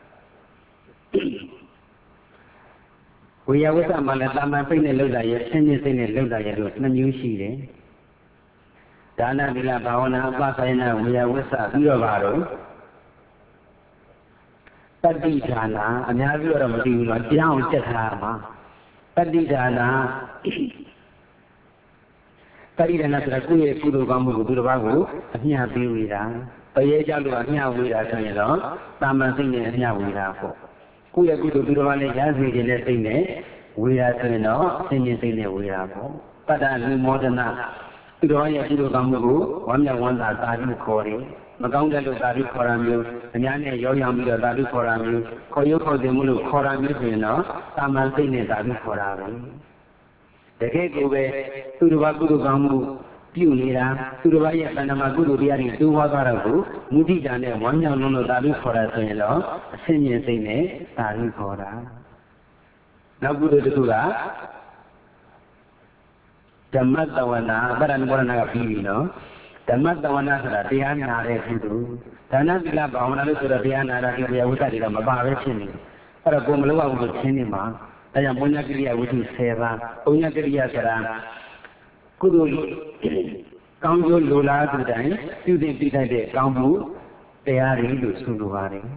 ဝေယဝိသမှာလည်းတာမန်စိတ်နဲ့လှုပ်တာရဲ့ဆင်းရဲစိတ်နဲ့လှုပ်တာရဲ့လို့နှစ်မျိုးရှိတယ်ဒါနသီလဘာဝနာအပ္ပစာယနာဝေယဝိသပြီးတော့ပါတော့တတိဒါနာအများကြီးတော့မသိဘူးနော်တရားအောင်ချက်ထားမှာတတိဒါနာတတိယနာဆိုတာကိုယ့်ရဲ့ကုသိုလ်ကောင်းမှုကိုသူတစ်ပါးကိုအမျှပေးဝေတာပရေကြောက်လို့အမျှဝေတာဆိုရင်တော့တာမန်စိတ်နဲ့အမျှဝေတာပေါ့ကိုယ့်ရဲ့ကုသိုလ်သူတစ်ပါးနဲ့ရစေခြင်းနဲ့စိတ်နဲ့ဝေတာဆိုရင်တော့အစဉ်ချင်းစိတ်နဲ့ဝေတာပေါ့ပတ္တလူမောဒနာသူတော်ရဲ့ကုသိုလ်ကောင်းမှုကိုဝမ်းမြောက်ဝမ်းသာသာဓုခေါ်တယ်မကောင်းတဲ့လို့သာဓုခေါ်တာမျိုးအများနဲ့ရောရောင်ပြီးတော့သာဓုခေါ်တာမျိုးခေါ်ရုပ်ခေါ်တယ်မှုလို့ခေါ်တာမျိုးဆိုရင်တော့တာမန်စိတ်နဲ့သာဓုခေါ်တာပဲတကယ်ကိုပဲသူတစ်ပါးကုသိုလ်ကောင်းမှုပြုနေတာသူတစ်ပါးရဲ့တဏ္ဍာမကုသိုလ်တရားတွေတိုးပွားသွားတော့ကိုမုဒိတာနဲ့ဝမ်းမြောက်လုံးလို့သာဓုခေါ်တာဆိုရင်တော့အစဉ်မြင်စိတ်နဲ့သာဓုခေါ်တာနောက်ကုသိုလ်တစ်ခုကဓမ္မတဝနာပရဏဘောရဏကပြီးပြီနော်ဓမ္မတဝနာဆိုတာတရားနာတဲ့ကုသိုလ်ဒါနသီလဘာဝနာလို့ဆိုတော့တရားနာတာဒီဘုရားဝိသတိကမပါပဲဖြစ်နေအဲ့တော့ကိုယ်မလုပ်အောင်လို့ရှင်းနေမှာဒါကြောင့်ပုညကိရိယာဝိသုဆယ်ပါးပုညကိရိယာဆိုတာကုသိုလ်ကောင်းကျိုးလိုလားသူတိုင်းပြုသိပြီးထိုက်တဲ့ကောင်းမှုတရားတွေလို့ဆိုလိုပါတယ်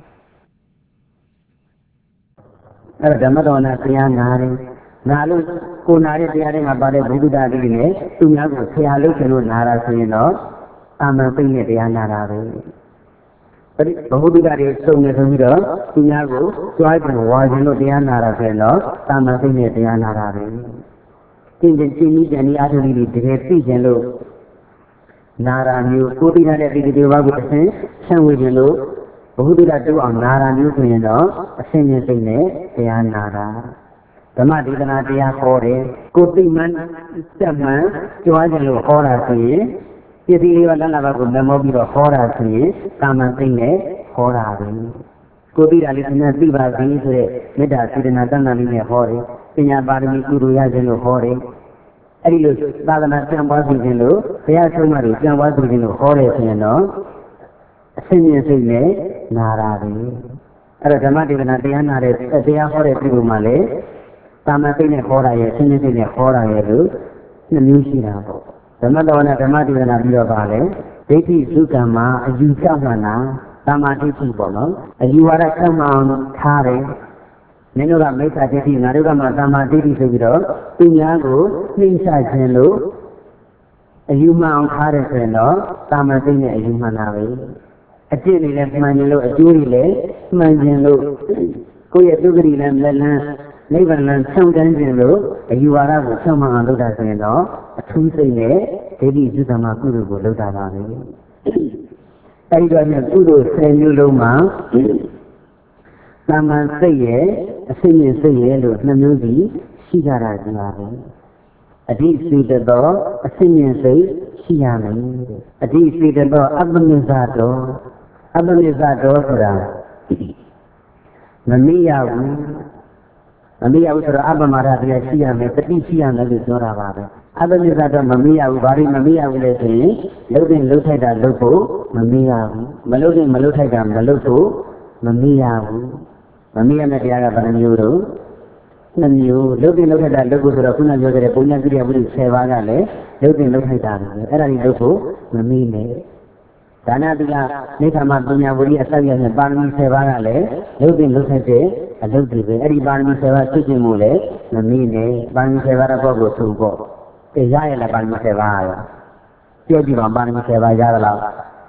အဲ့တော့ဓမ္မတဝနာတရားနာတယ်နာလို့ကိုနာတဲ့တရားတွေမှာပါတဲ့ဘုဒ္ဓတာတွေနဲ့သူများကိုဆရာလုပ်ချင်လို့နာတာဆိုရင်တော့အာမန်ပိတ်နဲ့တရားနာတာပဲဘုဒ္ဓတာတွေစုံနေဆိုပြီးတော့သူများကိုကြွားကြံဝါခြင်းလို့တရားနာတာဆိုရင်တော့အာမန်ပိတ်နဲ့တရားနာတာပဲကျင့်တဲ့ကျင့်နည်းကျင့်နည်းအားထုတ်ပြီးတကယ်သိခြင်းလို့နာတာမျိုးကိုသိတဲ့ဒီဒီဘာကိုအစဉ်ဆံဝေခြင်းလို့ဘုဒ္ဓတာတူအောင်နာတာမျိုးဆိုရင်တော့အစဉ်ချင်းစိတ်နဲ့တရားနာတာဓမ္မဒေသနာတရားဟောတယ်ကိုသိမှန်တက်မှန်ကြွားခြင်းလို့ဟောတာဆိုရင်ပြည့်စည်လေးပါးလမ်းလာဘကိုမမောပြီးတော့ဟောတာဆိုရင်ကာမသိနဲ့ဟောတာပဲကိုသိတာလေးသင်္ကသိပါစေဆိုတဲ့မေတ္တာစေတနာတဏ္ဍာလေးနဲ့ဟောတယ်ပညာပါရမီကုသိုလ်ရခြင်းလို့ဟောတယ်အဲ့ဒီလိုသာသနာပြန်ပွားခြင်းလို့ဘုရားဆုံးမတွေပြန်ပွားခြင်းလို့ဟောတယ်ဆိုရင်တော့အစဉ်မြင်စိတ်နဲ့နာတာပဲအဲ့တော့ဓမ္မဒေသနာတရားနာတဲ့တရားဟောတဲ့ပြုလို့မှလည်းသာမန်စိတ်နဲ့ဟောတာရဲ့ဆင်းရဲစိတ်နဲ့ဟောတာရဲ့လို့နှစ်မျိုးရှိတာပေါ့ဓမ္မတော်နဲ့ဓမ္မဒေသနာပြီးတော့ပါလေဒိဋ္ဌိစုကံမှာအယူကမှန်တာသမာဓိရှိပေါ့နော်အယူဝါဒကမှန်ထားတယ်မင်းတို့ကမိစ္ဆာဒိဋ္ဌိငါတို့ကမှသမာဓိရှိဆိုပြီးတော့သူများကိုနှိမ့်ချခြင်းလို့အယူမှန်အောင်ထားတယ်ဆိုရင်တော့သာမန်စိတ်နဲ့အယူမှန်တာပဲအကျင့်တွေလည်းမှန်ခြင်းလို့အကျိုးတွေလည်းမှန်ခြင်းလို့ကိုယ့်ရဲ့ဒုက္ခတွေလည်းလက်လန်းနိဗ္ဗာန်လမ်းဆောင်တန်းခြင်းလို့အယူဝါဒကိုဆောင်မှန်အောင်လုပ်တာဆိုရင်တော့အထူးစိတ်နဲ့ဒိဋ္ဌိသုတမကုသိုလ်ကိုလုပ်တာပါပဲအဲဒီတော့ညကုသိုလ်ဆယ်မျိုးလုံးမှာသာမန်စိတ်ရဲ့အစိမ့်ရဲ့စိတ်ရဲ့လို့နှစ်မျိုးစီရှိကြတာဒီပါပဲအဓိစိတသောအစိမ့်ရဲ့စိတ်ရှိရမယ်အဓိစိတသောအပ္ပနိစ္စတော်အပ္ပနိစ္စတော်ဆိုတာမမိရဘူးမမေ့ရဘူးဆိုတော့အပ္ပမရတရားရှိရမယ်တတိရှိရမယ်လို့ပြောတာပါပဲအပ္ပနိစ္စတော့မမေ့ရဘူးဘာလို့မမေ့ရဘူးလဲဆိုရင်လှုပ်တဲ့လှုပ်ထိုက်တာလှုပ်ဖို့မမေ့ရဘူးမလှုပ်တဲ့မလှုပ်ထိုက်တာမလှုပ်ဖို့မမေ့ရဘူးမမေ့ရမယ့်တရားကဘယ်နှမျိုးတော့နှစ်မျိုးလှုပ်တဲ့လှုပ်ထိုက်တာလှုပ်ဖို့ဆိုတော့ခုနပြောခဲ့တဲ့ပုံညာကိရိယာဝိသုဆယ်ပါးကလည်းလှုပ်တဲ့လှုပ်ထိုက်တာပဲအဲ့ဒါကြီးလှုပ်ဖို့မမေ့နဲ့ဒါနတိကနိခမပညာဝိရိယအစရနဲ့ပါရမီဆယ်ပါးကလည်းလှုပ်တဲ့လှုပ်ထိုက်တဲ့အလုပ်တွေပဲအဲ့ဒီပါရမီဆယ်ပါးသိကျင်မှုလည်းမမီးနဲ့ပါရမီဆယ်ပါးတော့ကိုသူ့ပေါ့တရားရလည်းပါရမီဆယ်ပါးရောပြောကြည့်ပါပါရမီဆယ်ပါးရသလား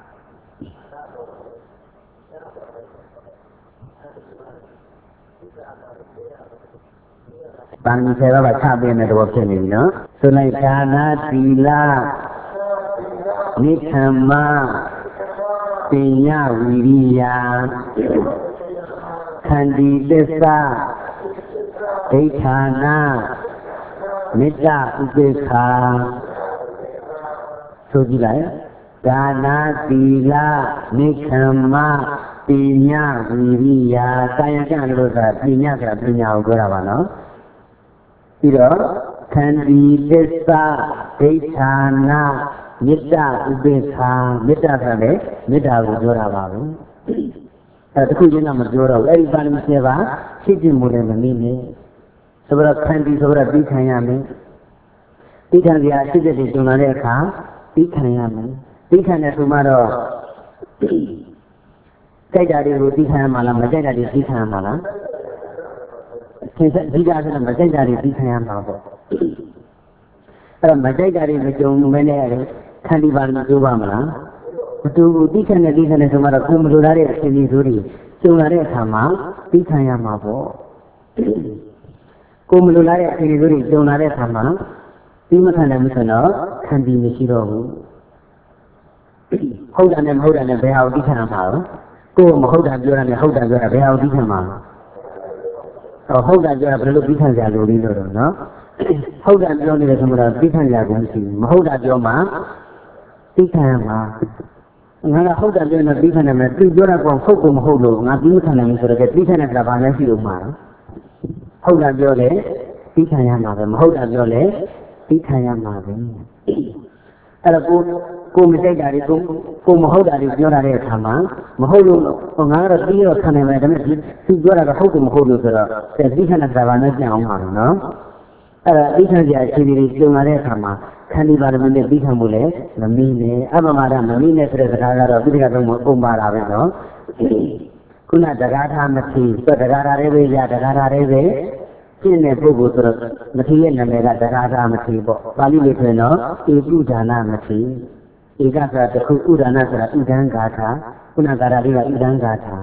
ပါရမီဆယ်ပါးကချပေးတဲ့တော့ဖြစ်နေပြီနော်ဆိုလိုက်ဒါနာသီလနိခမပညာဝိရိယခန္တီသစ္စာဒိဋ္ဌာနာမေတ္တာဥပေက္ခာဆိုကြည့်လိုက်ဒါနာသီလနိခမပညာဝိရိယကာယကံလို့ဆိုတာပညာဆိုတာပညာကိုပြောတာပါနော်ပြီးတော့ခန္တီသစ္စာဒိဋ္ဌာနာမေတ္တာဥပေက္ခာမေတ္တာဆိုတဲ့မေတ္တာကိုပြောတာပါပဲအဲတခုချင်းတော့မပြောတော့ဘူးအဲ့ဒီပါရမီဆယ်ပါးရှိကျင်မှုလည်းမနည်းနဲ့ဆိုတော့ခန္တီဆိုတော့ပြီးခံရမယ်ပြီးခံစရာအဖြစ်တွေတုံလာတဲ့အခါပြီးခံရမယ်ပြီးခံတဲ့ဆိုမှတော့ကြိုက်တာတွေကိုပြီးခံရမှာလားမကြိုက်တာတွေပြီးခံရမှာလားသင်္ဇိတာဆိုတော့မကြိုက်တာတွေပြီးခံရမှာပေါ့အဲ့မကြိုက်တာတွေမကြုံမနဲ့ရတယ်ခန္တီပါလို့ပြောပါမလားမတူဘူးတိခဏနဲ့တိခဏနဲ့ဆိုမှတော့ကိုမလိုလားတဲ့အရှင်ကြီးဆိုတွေကြုံလာတဲ့အခါမှာတိခံရမှာပေါ့ကိုမလိုလားတဲ့အရှင်ကြီးဆိုတွေကြုံလာတဲ့အခါမှာတိမခံနိုင်ဘူးဆိုတော့ခန္တီမရှိတော့ဘူးဟုတ်တယ်နဲ့မဟုတ်တယ်နဲ့ဘယ်ဟာကိုတိခံရမှာလဲကိုမဟုတ်တာပြောတာနဲ့ဟုတ်တာပြောတာဘယ်ဟာကိုတိခံမှာလဲဟုတ်တာပြောတာဘယ်လိုတိခံကြလို့လဲလို့တော့နော်ဟုတ်တာပြောနေတယ်ဆိုတော့တိခံကြကုန်ရှိမဟုတ်တာပြောမှတိခံရမှာငါကဟုတ်တာပြောနေတိခံနေမယ်သူပြောတာကောဟုတ်ကိုမဟုတ်လို့ငါတိခံနိုင်ပြီဆိုတော့တိခံနေတာဘာလဲရှိလို့မှာဟုတ်တာပြောလေတိခံရမှာပဲမဟုတ်တာပြောလေတိခံရမှာပဲအဲ့တော့ကိုကိုမစိတ်တာတွေကိုကိုမဟုတ်တာတွေပြောတာတဲ့အခါမှာမဟုတ်လို့ငါကတော့ပြီးတော့ခံနိုင်မယ်ဒါပေမဲ့သူပြောတာကဟုတ်ကိုမဟုတ်လို့ဆိုတော့တိခံနေတာဘာလဲပြန်အောင်ပါနော်အဲ့ဒါတိခံကြအခြေအနေတွေကြုံလာတဲ့အခါမှာခန္တီပါရမီနဲ့ပြီးခံမှုလည်းမမီးနဲ့အပမဒမမီးနဲ့ဆိုတဲ့စကားကတော့ပြိတ္တကတော့ပုံပါတာပဲနော်ခုနတကားထားမထီဆိုတကားထားလေးပဲရတကားထားလေးပဲပြည့်တဲ့ပုဂ္ဂိုလ်ဆိုတော့မထီရဲ့နာမည်ကတကားထားမထီပေါ့ပါဠိလိုဆိုရင်တော့ဧကုဒါနမထီဧကဆိုတာတစ်ခုဥဒါနဆိုတာဥဒံဂါထာခုနဂါထာလေးကဥဒံဂါထာ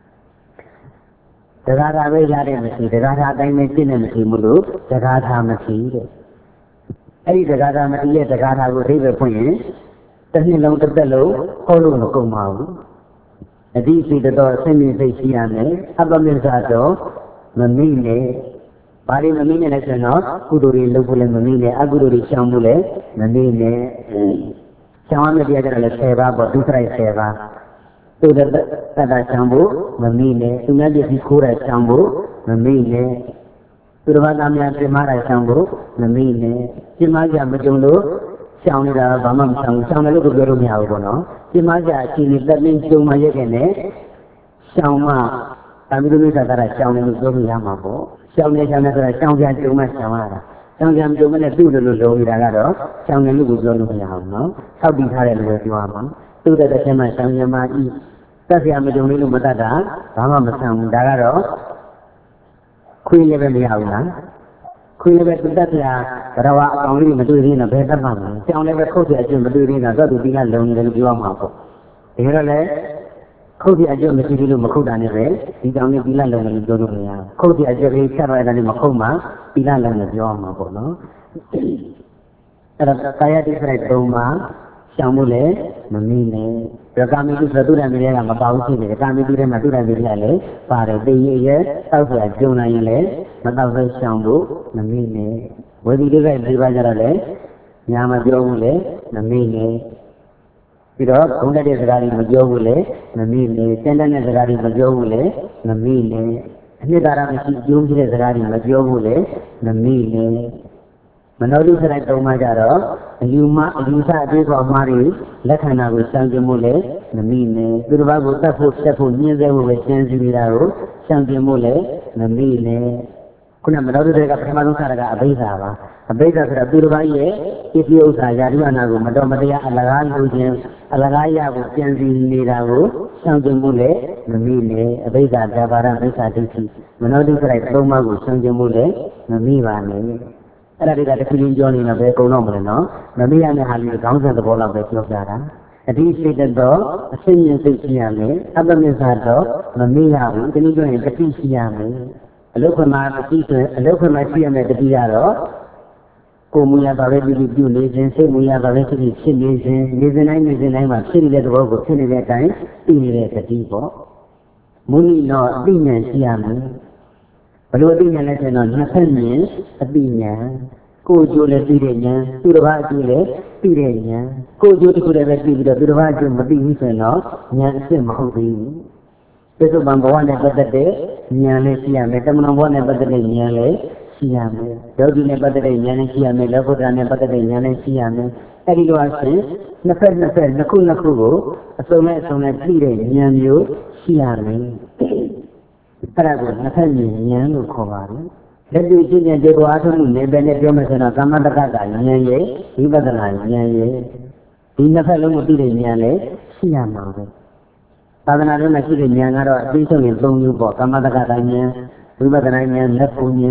တကားထားပဲရတဲ့မရှိတကားထားအတိုင်းပဲပြည့်နေမရှိမလို့တကားထားမထီတဲ့အဲ့ဒီတကားထားမထီရဲ့တကားထားကိုအဓိပ္ပာယ်ဖွင့်ရင်တစ်နှစ်လုံးတစ်သက်လုံးဟောလို့မကုန်ပါဘူးအတိအစီတော်အဆင့်မြင့်သိရှိရမယ်အပမစ္ဆတော့မမိနဲ့ဘာလို့မမိနဲ့လဲဆိုတော့ကုသိုလ်တွေလုပ်ဖို့လည်းမမိနဲ့အကုသိုလ်တွေရှောင်ဖို့လည်းမမိနဲ့ရှောင်ရမယ့်တရားကြတော့လည်းဆယ်ပါးပေါ့ဒုစရိုက်ဆယ်ပါးသူတတတရှောင်ဖို့မမိနဲ့သူများပြည့်စည်ခိုးတဲ့ရှောင်ဖို့မမိနဲ့သူတော်ဘာသာများပြမတာရှောင်ဖို့မမိနဲ့ပြမကြမကြုံလို့ရှောင်နေတာဘာမှမရှောင်ဘူးရှောင်တယ်လို့ပြောလို့မရဘူးပေါ့နော်ပြမကြအချိန်နဲ့တက်လင်းကြုံမှရက်ခဲ့နဲ့ရှောင်မှအမိတို့မိစ္ဆာတာရှောင်တယ်လို့ပြောလို့ရမှာပေါ့ရှောင်နေရှောင်နေဆိုတာရှောင်ကြကြုံမှရှောင်ရတာရှောင်ကြကြုံမှလည်းသူ့လိုလိုလုံးနေတာကတော့ရှောင်တယ်လို့ပြောလို့မရဘူးနော်ဆောက်တည်ထားတယ်လို့ပြောရမှာသူ့တဲ့တစ်ချက်မှရှောင်ရမှာဤတက်เสียမကြုံလေးလို့မတတ်တာဘာမှမဆန်ဘူးဒါကတော့ခွေးလည်းပဲမရဘူးလားခွေးလည်းပဲသူတက်เสียဘရဝအကောင်လေးမတွေ့သေးရင်ဘယ်တတ်မှာလဲရှောင်လည်းပဲခုတ်เสียအကျွတ်မတွေ့သေးရင်တော့သူဒီကလုံနေတယ်လို့ပြောရမှာပေါ့ဒါကြတော့လေခုတ်เสียအကျွတ်မရှိသေးလို့မခုတ်တာနဲ့ပဲဒီကြောင်လေးဒီလလုံတယ်လို့ပြောလို့မရဘူးခုတ်เสียအကျွတ်လေးဆက်ရတဲ့နေ့မခုတ်မှဒီလလုံတယ်ပြောရမှာပေါ့နော်အဲ့ဒါကာယတိစိုက်သုံးပါရှောင်မှုလည်းမမိနဲ့ဒါကာမိတုသတုရမီတွေကမပါဘူးရှိနေတယ်ကာမိတုထဲမှာတုရမီတွေကလည်းပါတယ်သိရရဲ့တောက်ဆရာကျုံနိုင်ရင်လည်းမတောက်ပဲရှောင်ဖို့မမိနဲ့ဝေဒီတွေက၄ပါးကြတော့လည်းညာမပြောဘူးလေမမိနဲ့ပြီးတော့ဂုဏ်တဲ့စကားတွေမပြောဘူးလေမမိနဲ့စံတဲ့စကားတွေမပြောဘူးလေမမိနဲ့အနှစ်သာရမရှိကျိုးပြတဲ့စကားတွေမပြောဘူးလေမမိနဲ့မနောတုခရိုက်သုံးပါးကြတော့အယူမအယူဆအသေးပေါ်မှာတွေလက်ခံတာကိုရှောင်ကျင်မှုလည်းမမိနဲ့သူတစ်ပါးကိုတတ်ဖို့ဖြတ်ဖို့ညှင်းဆဲဖို့ပဲရှင်းစီနေတာကိုရှောင်ကျင်မှုလည်းမမိနဲ့ခုနမနောတုတွေကပထမဆုံးစတာကအဘိဓါပါအဘိဓါဆိုတာသူတစ်ပါးရဲ့ဣတိဥစ္စာယာတိဝနာကိုမတော်မတရားအလကားလုပ်ခြင်းအလကားရဖို့ရှင်းစီနေတာကိုရှောင်ကျင်မှုလည်းမမိနဲ့အဘိဓါတဘာရမိစ္ဆာဒိဋ္ဌိမနောတုခရိုက်သုံးပါးကိုရှောင်ကျင်မှုလည်းမမိပါနဲ့အဲ့ဒါတွေကတခုချင်းပြောနေတာပဲအကုန်လုံးမလဲနော်မမေ့ရမယ့်ဟာလေးခေါင်းစဉ်သဘောလောက်ပဲပြောပြတာအတိစိတ်တော့အစိမ့်မြင့်စိတ်ရှိရမယ်အပမစ္ဆာတော့မမေ့ရဘူးဒီလိုပြောရင်တတိရှိရမယ်အလုခွင့်မှာတတိဆိုရင်အလုခွင့်မှာရှိရမယ်တတိကတော့ကိုယ်မူရပါပဲပြုပြုနေခြင်းစိတ်မူရပါပဲဖြစ်ဖြစ်ဖြစ်နေခြင်းနေစဉ်တိုင်းနေစဉ်တိုင်းမှာဖြစ်နေတဲ့သဘောကိုဖြစ်နေတဲ့အတိုင်းသိနေတဲ့တတိပေါ့မူနိတော့အသိဉာဏ်ရှိရမယ်ဘလို့အသိဉာဏ်လဲဆိုတော့နှစ်ဖက်မြင်အသိဉာဏ်ကိုယ်ကျိုးလည်းသိတဲ့ဉာဏ်သူတစ်ပါးအကျိုးလည်းသိတဲ့ဉာဏ်ကိုယ်ကျိုးတစ်ခုတည်းပဲသိပြီးတော့သူတစ်ပါးအကျိုးမသိဘူးဆိုရင်တော့ဉာဏ်အစ်စ်မဟုတ်သေးဘူးပြစ္ဆုတ်ပံဘဝနဲ့ပတ်သက်တဲ့ဉာဏ်လည်းရှိရမယ်တမန်တော်ဘဝနဲ့ပတ်သက်တဲ့ဉာဏ်လည်းရှိရမယ်ယောဂီနဲ့ပတ်သက်တဲ့ဉာဏ်လည်းရှိရမယ်လောကုတ္တရာနဲ့ပတ်သက်တဲ့ဉာဏ်လည်းရှိရမယ်အဲဒီလိုအချင်းနှစ်ဖက်နှစ်ဖက်နှစ်ခုနှစ်ခုကိုအစုံနဲ့အစုံနဲ့သိတဲ့ဉာဏ်မျိုးရှိရမယ်အဲ့ဒါကိုနှစ်ဖက်ဉာဏ်လို့ခေါ်ပါတယ်လက်တွေ့ချင်းချင်းဒီကိုအားထုတ်မှုနေပဲနဲ့ပြောမယ်ဆိုတော့ကာမတက္ကတာဉာဏ်ရဲ့ဝိပဿနာဉာဏ်ရဲ့ဒီနှစ်ဖက်လုံးကိုသိတဲ့ဉာဏ်လည်းရှိရမှာပဲသာသနာ့ထဲမှာရှိတဲ့ဉာဏ်ကတော့အသိဆုံးရင်၃မျိုးပေါ့ကာမတက္ကတာဉာဏ်ဝိပဿနာဉာဏ်လက်ဖို့ဉာဏ်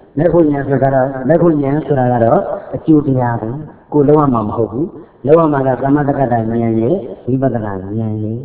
လက်ခုညံဆိုကတော့လက်ခုညံဆိုတာကတော့အကျိုးတရားပဲကိုလုံးဝမှမဟုတ်ဘူးလုံးဝမှကသမထကတ္တဉာဏ်ရဲ့ဝိပဿနာဉာဏ်ရဲ့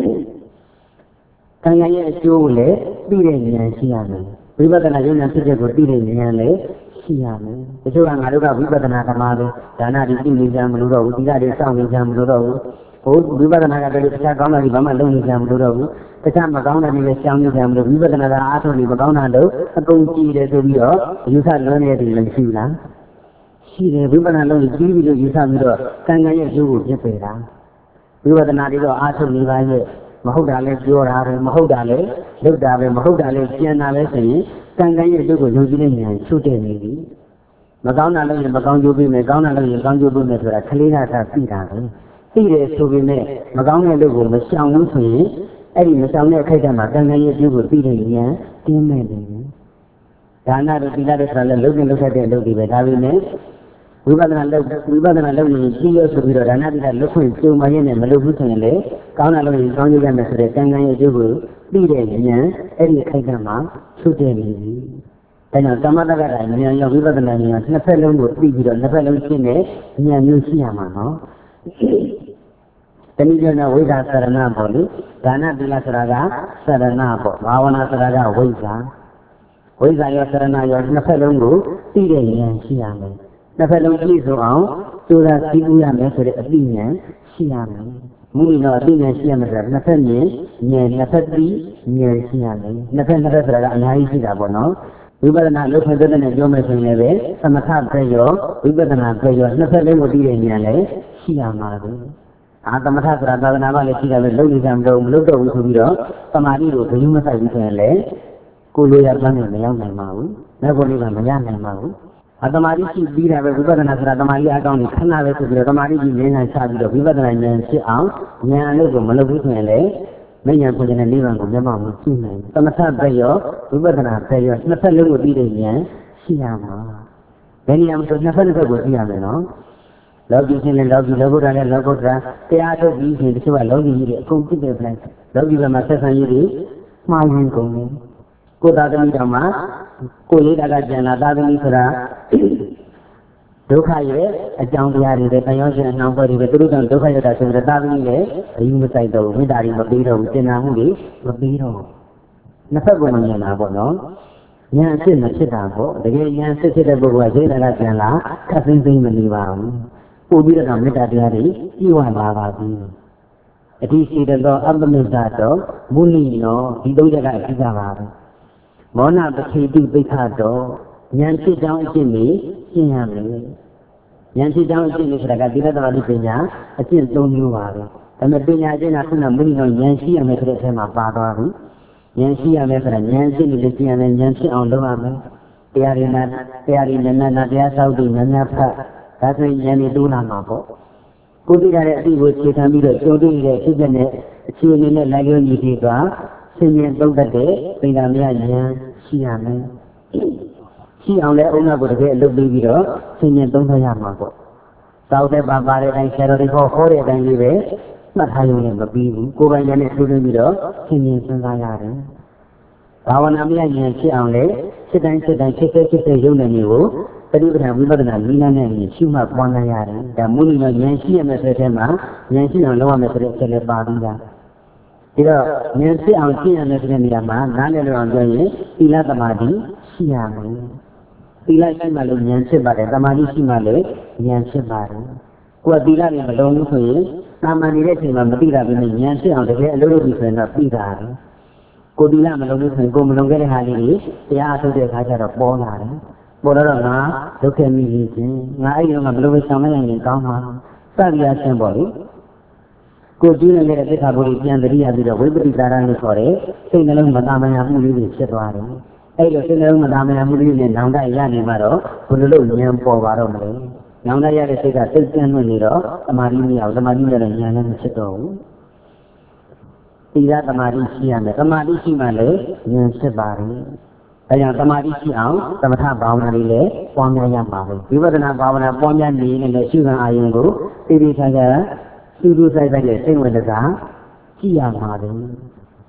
ကံဉာဏ်ရဲ့အကျိုးကိုလည်းသိတဲ့ဉာဏ်ရှိရမယ်ဝိပဿနာဉာဏ်ဖြစ်တဲ့ကိုသိတဲ့ဉာဏ်လည်းရှိရမယ်တချို့ကငါတို့ကဝိပဿနာဓမ္မလို့ဒါနတွေသိနေကြမလို့တော့ဘူးသီလတွေစောင့်နေကြမလို့တော့ဘူးဟိုဝိပဿနာကတည်းကတခြားကောင်းတာတွေဘာမှလုပ်နေကြမလို့တော့ဘူးတခြားမကောင်းတာတွေလည်းရှောင်နေကြမလို့ဝိပဿနာကအားထုတ်နေမကောင်းတာလို့အကုန်ကြည့်တယ်ဆိုပြီးတော့ယူဆလွန်နေတဲ့တွေလည်းရှိဘူးလားရှိတယ်ဝိပဿနာလုံးကြီးပြီးလို့ယူဆပြီးတော့ကံကံရဲ့ကျိုးကိုပြစ်ပယ်တာဝိပဿနာတွေတော့အားထုတ်နေပါရဲ့မဟုတ်တာလည်းပြောတာပဲမဟုတ်တာလည်းလုပ်တာပဲမဟုတ်တာလည်းကျန်တာပဲဆိုရင်ကံကံရဲ့ကျိုးကိုယုံကြည်တဲ့ဉာဏ်ချုပ်တဲ့နေပြီမကောင်းတာလုပ်ရင်မကောင်းကျိုးပေးမယ်ကောင်းတာလုပ်ရင်ကောင်းကျိုးပေးမယ်ဆိုတာခလေးကသာသိတာပဲသိတယ်ဆိုပေမဲ့မကောင်းတဲ့လုပ်ကိုမရှောင်ဘူးဆိုရင်အဲ့ဒီမရှောင်တဲ့အခိုက်အတန့်မှာကံကံရဲ့ကျိုးကိုသိတဲ့ဉာဏ်တင်းမဲ့တယ်ဒါနတို့သီလတို့ဆိုတာလည်းလုပ်နေလုပ်တဲ့အလုပ်တွေပဲဒါပေမဲ့ဝိပဿနာလုပ်ဝိပဿနာလုပ်ရင်ပြီးရဆိုပြီးတော့ဒါနသီလလုပ်ခွင့်ကြုံမရင်းနဲ့မလုပ်ဘူးဆိုရင်လေကောင်းတာလုပ်ရင်ကောင်းကျိုးရမယ်ဆိုတဲ့ကံကံရဲ့ကျိုးကိုသိတဲ့ဉာဏ်အဲ့ဒီအခိုက်အတန့်မှာချုပ်တဲ့နေပြီဒါကြောင့်သမထကတ္တဉာဏ်ရောဝိပဿနာဉာဏ်နှစ်ဖက်လုံးကိုသိပြီးတော့နှစ်ဖက်လုံးရှင်းတဲ့ဉာဏ်မျိုးရှိရမှာနော်တနည်းပြောရင်ဝိဇ္ဇာသရဏပေါ့လေဒါနသီလဆိုတာကသရဏပေါ့ဘာဝနာဆိုတာကဝိဇ္ဇာဝိဇ္ဇာရောသရဏရောနှစ်ဖက်လုံးကိုသိတဲ့ဉာဏ်ရှိရမယ်နှစ်ဖက်လုံးပြည့်စုံအောင်ကြိုးစားသိဥရမယ်ဆိုတဲ့အသိဉာဏ်ရှိရမယ်မူလတော့အသိဉာဏ်ရှိရမယ်ဆိုတာနှစ်ဖက်ဉာဏ်ဉာဏ်နှစ်ဖက်သိဉာဏ်ရှိရမယ်နှစ်ဖက်နှစ်ဖက်ဆိုတာကအများကြီးရှိတာပေါ့နော်ဝိပဿနာလုပ်ဖို့တဲ့နဲ့ပြောမယ်ဆိုရင်လည်းသမထပဲရောဝိပဿနာပဲရောနှစ်ဖက်လုံးကိုသိတဲ့ဉာဏ်လည်းရှိရမှာပဲအာသမထဆိုတာသာသနာ့မှာလည်းရှိတယ်ပဲလုပ်နေကြမလို့မလုပ်တော့ဘူးဆိုပြီးတော့သမာဓိကိုဘယ်လိုမဆိုင်ဘူးဆိုရင်လည်းကိုလိုရပန်းနဲ့မရောက်နိုင်ပါဘူး။နောက်ကိုလေးကမရနိုင်ပါဘူး။အသမာဓိရှိပြီးတာပဲဝိပဿနာဆိုတာသမာဓိအကောင်းကြီးခဏပဲဆိုပြီးတော့သမာဓိကြီးဉာဏ်နဲ့ချပြီးတော့ဝိပဿနာဉာဏ်ဖြစ်အောင်ဉာဏ်အလုပ်ကိုမလုပ်ဘူးဆိုရင်လည်းမဉာဏ်ပုံဉာဏ်နဲ့နိဗ္ဗာန်ကိုမျက်မှောက်မှုရှိနိုင်တယ်။သမထပဲရောဝိပဿနာပဲရောနှစ်ဖက်လုံးကိုသိတဲ့ဉာဏ်ရှိရမှာ။ဘယ်နေရာမှာဆိုနှစ်ဖက်တစ်ဖက်ကိုသိရမယ်နော်။လောကီရှင်လည်းလောကီလောကုတ္တရာလည်းလောကုတ္တရာတရားထုတ်ပြီးရှင်တချို့ကလောကီကြီးတွေအကုန်ပြည့်တဲ့ပြန်လောကီဘက်မှာဆက်ဆံရေးတွေမှားယွင်းကုန်တယ်ကိုသာသမီတော်မှာကိုလေးတာကကျန်လာသာသမီဆိုတာဒုက္ခရဲ့အကြောင်းတရားတွေပဲအယောရှင်အနှောင်းပွဲတွေပဲသူတို့ကဒုက္ခရတာဆိုပြီးသာသမီလည်းအယူမဆိုင်တော့မေတ္တာတွေမပေးတော့ဘူးတင်နာမှုတွေမပေးတော့ဘူးနှစ်ဖက်ကမှဉာဏ်လာပေါ့နော်ဉာဏ်အစ်မဖြစ်တာပေါ့တကယ်ဉာဏ်စစ်ဖြစ်တဲ့ပုဂ္ဂိုလ်ကစိတ်ဓာတ်ကကျန်လာခက်သိမ်းသိမ်းမနေပါဘူးပို့ပြီးတော့မေတ္တာတရားတွေပြည့်ဝလာပါပြီအတိရှိသောအပ္ပမေတ္တာတော့မုနိနောဒီသုံးချက်ကအဓိကပါပဲမောနပတိတိပိဋ္ဌတော်ဉာဏ်ဖြစ်ကြောင်းအကျင့်ကိုရှင်းရမယ်ဉာဏ်ဖြစ်ကြောင်းအကျင့်ကိုဆိုတာကသီလသမာဓိပညာအကျင့်သုံးမျိုးပါပဲဒါပေမဲ့ပညာအကျင့်ကခုနမုနိနောဉာဏ်ရှိရမယ်ဆိုတဲ့အထဲမှာပါသွားပြီဉာဏ်ရှိရမယ်ဆိုတာဉာဏ်အကျင့်ကိုလည်းကျင့်ရမယ်ဉာဏ်ဖြစ်အောင်လုပ်ရမယ်တရားရည်နာတရားရည်နာနာတရားသောက်ပြီးဉာဏ်များဖတ်ဒါဆိုရင်ဉာဏ်တွေတိုးလာမှာပေါ့ကိုသိရတဲ့အသိကိုခြေခံပြီးတော့ကြုံတွေ့တဲ့ဖြစ်တဲ့အခြေအနေနဲ့လိုက်ရည်ပြီးသွားဆင်ញင်သုံးတတ်တဲ့ပင်သာမယဉာဏ်ရှိရမယ်ရှိအောင်လည်းအုံနောက်ကိုတကယ်အလုပ်ပြီးပြီးတော့ဆင်ញင်သုံးသပ်ရမှာပေါ့သောက်တဲ့ပါပါတဲ့အတိုင်းဆရာတော်တွေဟောဟောတဲ့အတိုင်းလေးပဲမှတ်ထားရုံနဲ့မပြီးဘူးကိုယ်ပိုင်ဉာဏ်နဲ့ဆွေးနွေးပြီးတော့ဆင်ញင်စဉ်းစားရတယ်ဘာဝနာမယဉာဏ်ဖြစ်အောင်လည်းစစ်တိုင်းစစ်တိုင်းဖြစ်ဖြစ်ဖြစ်ဖြစ်ရုံနဲ့မျိုးကိုပရိပဒဝိပဿနာမိနာနဲ့ရှုမှတ်ပွားနိုင်ရတယ်ဒါမုနိနောဉာဏ်ရှိရမယ်ဆိုတဲ့ထဲမှာဉာဏ်ရှိအောင်လုပ်ရမယ်ဆိုတဲ့အချက်လည်းပါပြီးသားဒီတော့ဉာဏ်ဖြစ်အောင်ရှင်းရမယ်ဆိုတဲ့နေရာမှာနားလည်လို့အောင်ပြောရင်သီလသမာဓိရှိရမယ်သီလရှိမှလို့ဉာဏ်ဖြစ်ပါတယ်သမာဓိရှိမှလည်းဉာဏ်ဖြစ်ပါတယ်ကိုယ်ကသီလနဲ့မလုံးဘူးဆိုရင်တာမန်နေတဲ့အချိန်မှာမသိတာပဲဉာဏ်ဖြစ်အောင်တကယ်အလုပ်လုပ်ပြီးဆိုရင်တော့သိတာတယ်ကိုယ်သီလမလုံးဘူးဆိုရင်ကိုယ်မလုံးခဲ့တဲ့ဟာလေးတွေတရားအထုတ်တဲ့အခါကျတော့ပေါ်လာတယ်ပေါ်တော့ငါဒုက္ခမိခြင်းငါအဲ့ဒီတော့ငါဘယ်လိုပဲဆောင်လိုက်ရင်ကောင်းမှာစသည်အချင်းပေါ့လေကိုကျူးနေတဲ့သစ္စာဘုရားပြန်တရိယာပြီးတော့ဝိပဿနာရလို့ခေါ်တယ်စိတ်နှလုံးမသာမယာမှုလေးတွေဖြစ်သွားတယ်အဲ့လိုစိတ်နှလုံးမသာမယာမှုလေးနဲ့နောင်တရနေမှာတော့ဘယ်လိုလုပ်ဉာဏ်ပေါ်ပါတော့မလဲနောင်တရတဲ့စိတ်ကစိတ်ကျန်းလွင့်နေတော့သမာဓိမရဘူးသမာဓိရတဲ့ဉာဏ်လည်းမဖြစ်တော့ဘူးသီလသမာဓိရှိရမယ်သမာဓိရှိမှလည်းဉာဏ်ဖြစ်ပါတယ်ဒါကြောင့်သမာဓိရှိအောင်သမထဘာဝနာလေးလည်းပွားများရမှာပဲဝိပဿနာဘာဝနာပွားများနေနေတဲ့ရှုခံအာယုံကိုသိသိချာချာစူးစူးဆိုင်ဆိုင်နဲ့စိတ်ဝင်စားကြည့်ရမှာပဲ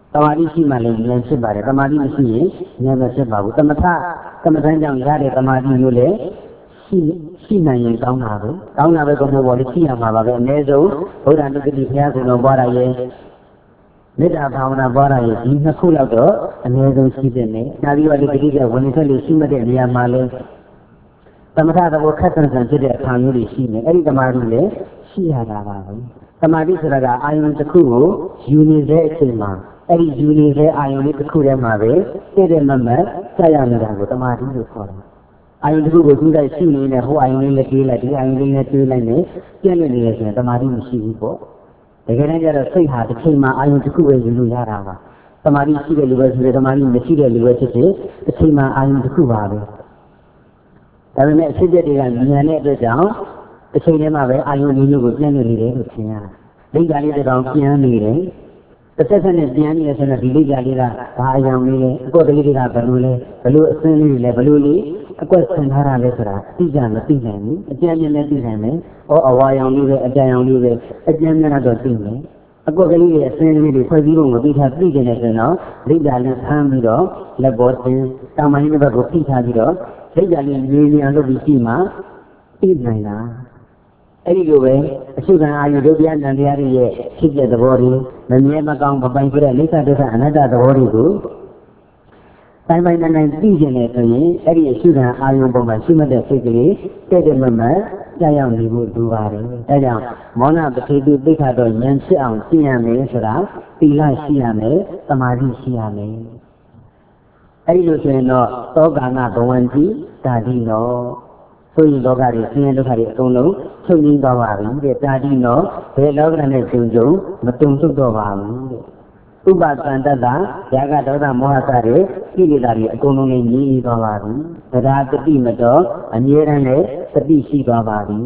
တမာတိရှိမှလည်းဉာဏ်ဖြစ်ပါတယ်တမာတိမရှိရင်ဉာဏ်မဖြစ်ပါဘူးသမထကမ္မထမ်းကြောင့်ရတဲ့တမာတိမျိုးလည်းရှိရှိနိုင်ရင်ကောင်းတာပဲကောင်းတာပဲကောင်းဖို့ပေါ်လို့ရှိရမှာပါပဲအနည်းဆုံးဘုရားတုတိဘုရားကုံတော်ပွားရရဲ့မေတ္တာဘာဝနာပွားရရဲ့ဒီနှစ်ခုလောက်တော့အနည်းဆုံးရှိတဲ့နဲ့နောက်ပြီးတော့ဒီတိကျဝင်ထွက်လို့ရှိမှတဲ့နေရာမှာလည်းသမထသဘောခက်ဆန်ဆန်ဖြစ်တဲ့အခါမျိုးတွေရှိနေအဲ့ဒီတမာတိလည်းရှိရတာပါပဲတမာတိဆိုတာကအာယုန်တစ်ခုကိုယူနေတဲ့အချိန်မှာအဲ့ဒီယူနေတဲ့အာယုန်လေးတစ်ခုထဲမှာပဲတည့်တဲ့မမတ်ဆက်ရနေတာကိုတမာတိလို့ခေါ်တယ်အာယုန်တစ်ခုကိုသူ့တိုက်ရှိနေတဲ့ဟိုအာယုန်လေးနဲ့တွေးလိုက်ဒီအာယုန်လေးနဲ့တွေးလိုက်နေပြည့်နေနေရဆိုရင်တမာတိမရှိဘူးပေါ့တကယ်တမ်းကျတော့စိတ်ဟာတစ်ချိန်မှာအာယုန်တစ်ခုပဲယူလို့ရတာပါတမာတိရှိတဲ့လူပဲဆိုတယ်တမာတိမရှိတဲ့လူပဲဖြစ်ဖြစ်တစ်ချိန်မှာအာယုန်တစ်ခုပါပဲဒါပေမဲ့အဖြစ်အပျက်တွေကဉာဏ်နဲ့အတွက်ကြောင့်တစ်ချိန်တည်းမှာပဲအာယုန်မျိုးကိုပြည့်နေနေတယ်လို့ထင်ရတာလိမ့်ကြလေးတောင်ပြန်နေတယ်တစ်ဆက်ဆက်နဲ့ပြန်နေရဆိုတော့ဒီလိမ့်ကြလေးကဘာအယောင်လေးလဲအကွက်ကလေးတွေကဘယ်လိုလဲဘယ်လိုအစင်းလေးလဲဘယ်လိုလေးအကွက်ဆင်ထားတာလဲဆိုတာသိကြမသိနိုင်ဘူးအကျဉ်းချင်းလည်းသိနိုင်မယ်။ဩအဝါရောင်လေးပဲအကြံရောင်လေးပဲအကျဉ်းများတော့သိမယ်။အကွက်ကလေးရဲ့အစင်းလေးတွေဖွဲ့စည်းပုံကိုသိထားသိကြတယ်ဆိုတော့လိမ့်ကြလေးဆမ်းပြီးတော့လက်ပေါ်တင်တာမန်လေးဘက်ကိုဖိထားပြီးတော့လိမ့်ကြလေးရေနေအောင်လုပ်ပြီးရှိမှသိနိုင်တာအဲ့ဒီလိုပဲအရှိခံအာယုဒုတိယနံတရားတွေရဲ့ဖြစ်တဲ့သဘောတွေမမြဲမကောင်းမပိုင်ပြတဲ့အိဋ္ဌဒုက္ခအနတ္တသဘောတွေကိုတိုင်းပိုင်းတိုင်းတိုင်းသိကျင်တယ်ဆိုရင်အဲ့ဒီအရှိခံအာယုပုံမှာရှိမှတ်တဲ့စိတ်ကလေးတဲ့တဲ့မမကြောက်ရောက်နေဖို့လိုပါတယ်။ဒါကြောင့်မောနပတိတုသိက္ခာတော့ဉာဏ်ဖြစ်အောင်ရှင်းရမယ်ဆိုတာသီလရှိရမယ်၊သမာဓိရှိရမယ်။အဲ့ဒီလိုဆိုရင်တော့သောကာငဘဝန္တိတာတိနောဆိုရင်လောကတွေဆင်းရဲဒုက္ခတွေအကုန်လုံးချုပ်ငြိမ်းသွားပါပြီတဲ့တာတိနောဘယ်လောကနဲ့ကြုံကြုံမတုံ့ဆုတ်တော့ပါဘူးတဲ့ဥပသန္တတရာဂဒေါသမောဟစတဲ့ကိလေသာတွေအကုန်လုံးနဲ့ငြိမ်းသွားပါပြီသဒ္ဓတတိမတော်အမြဲတမ်းနဲ့သတိရှိသွားပါပြီ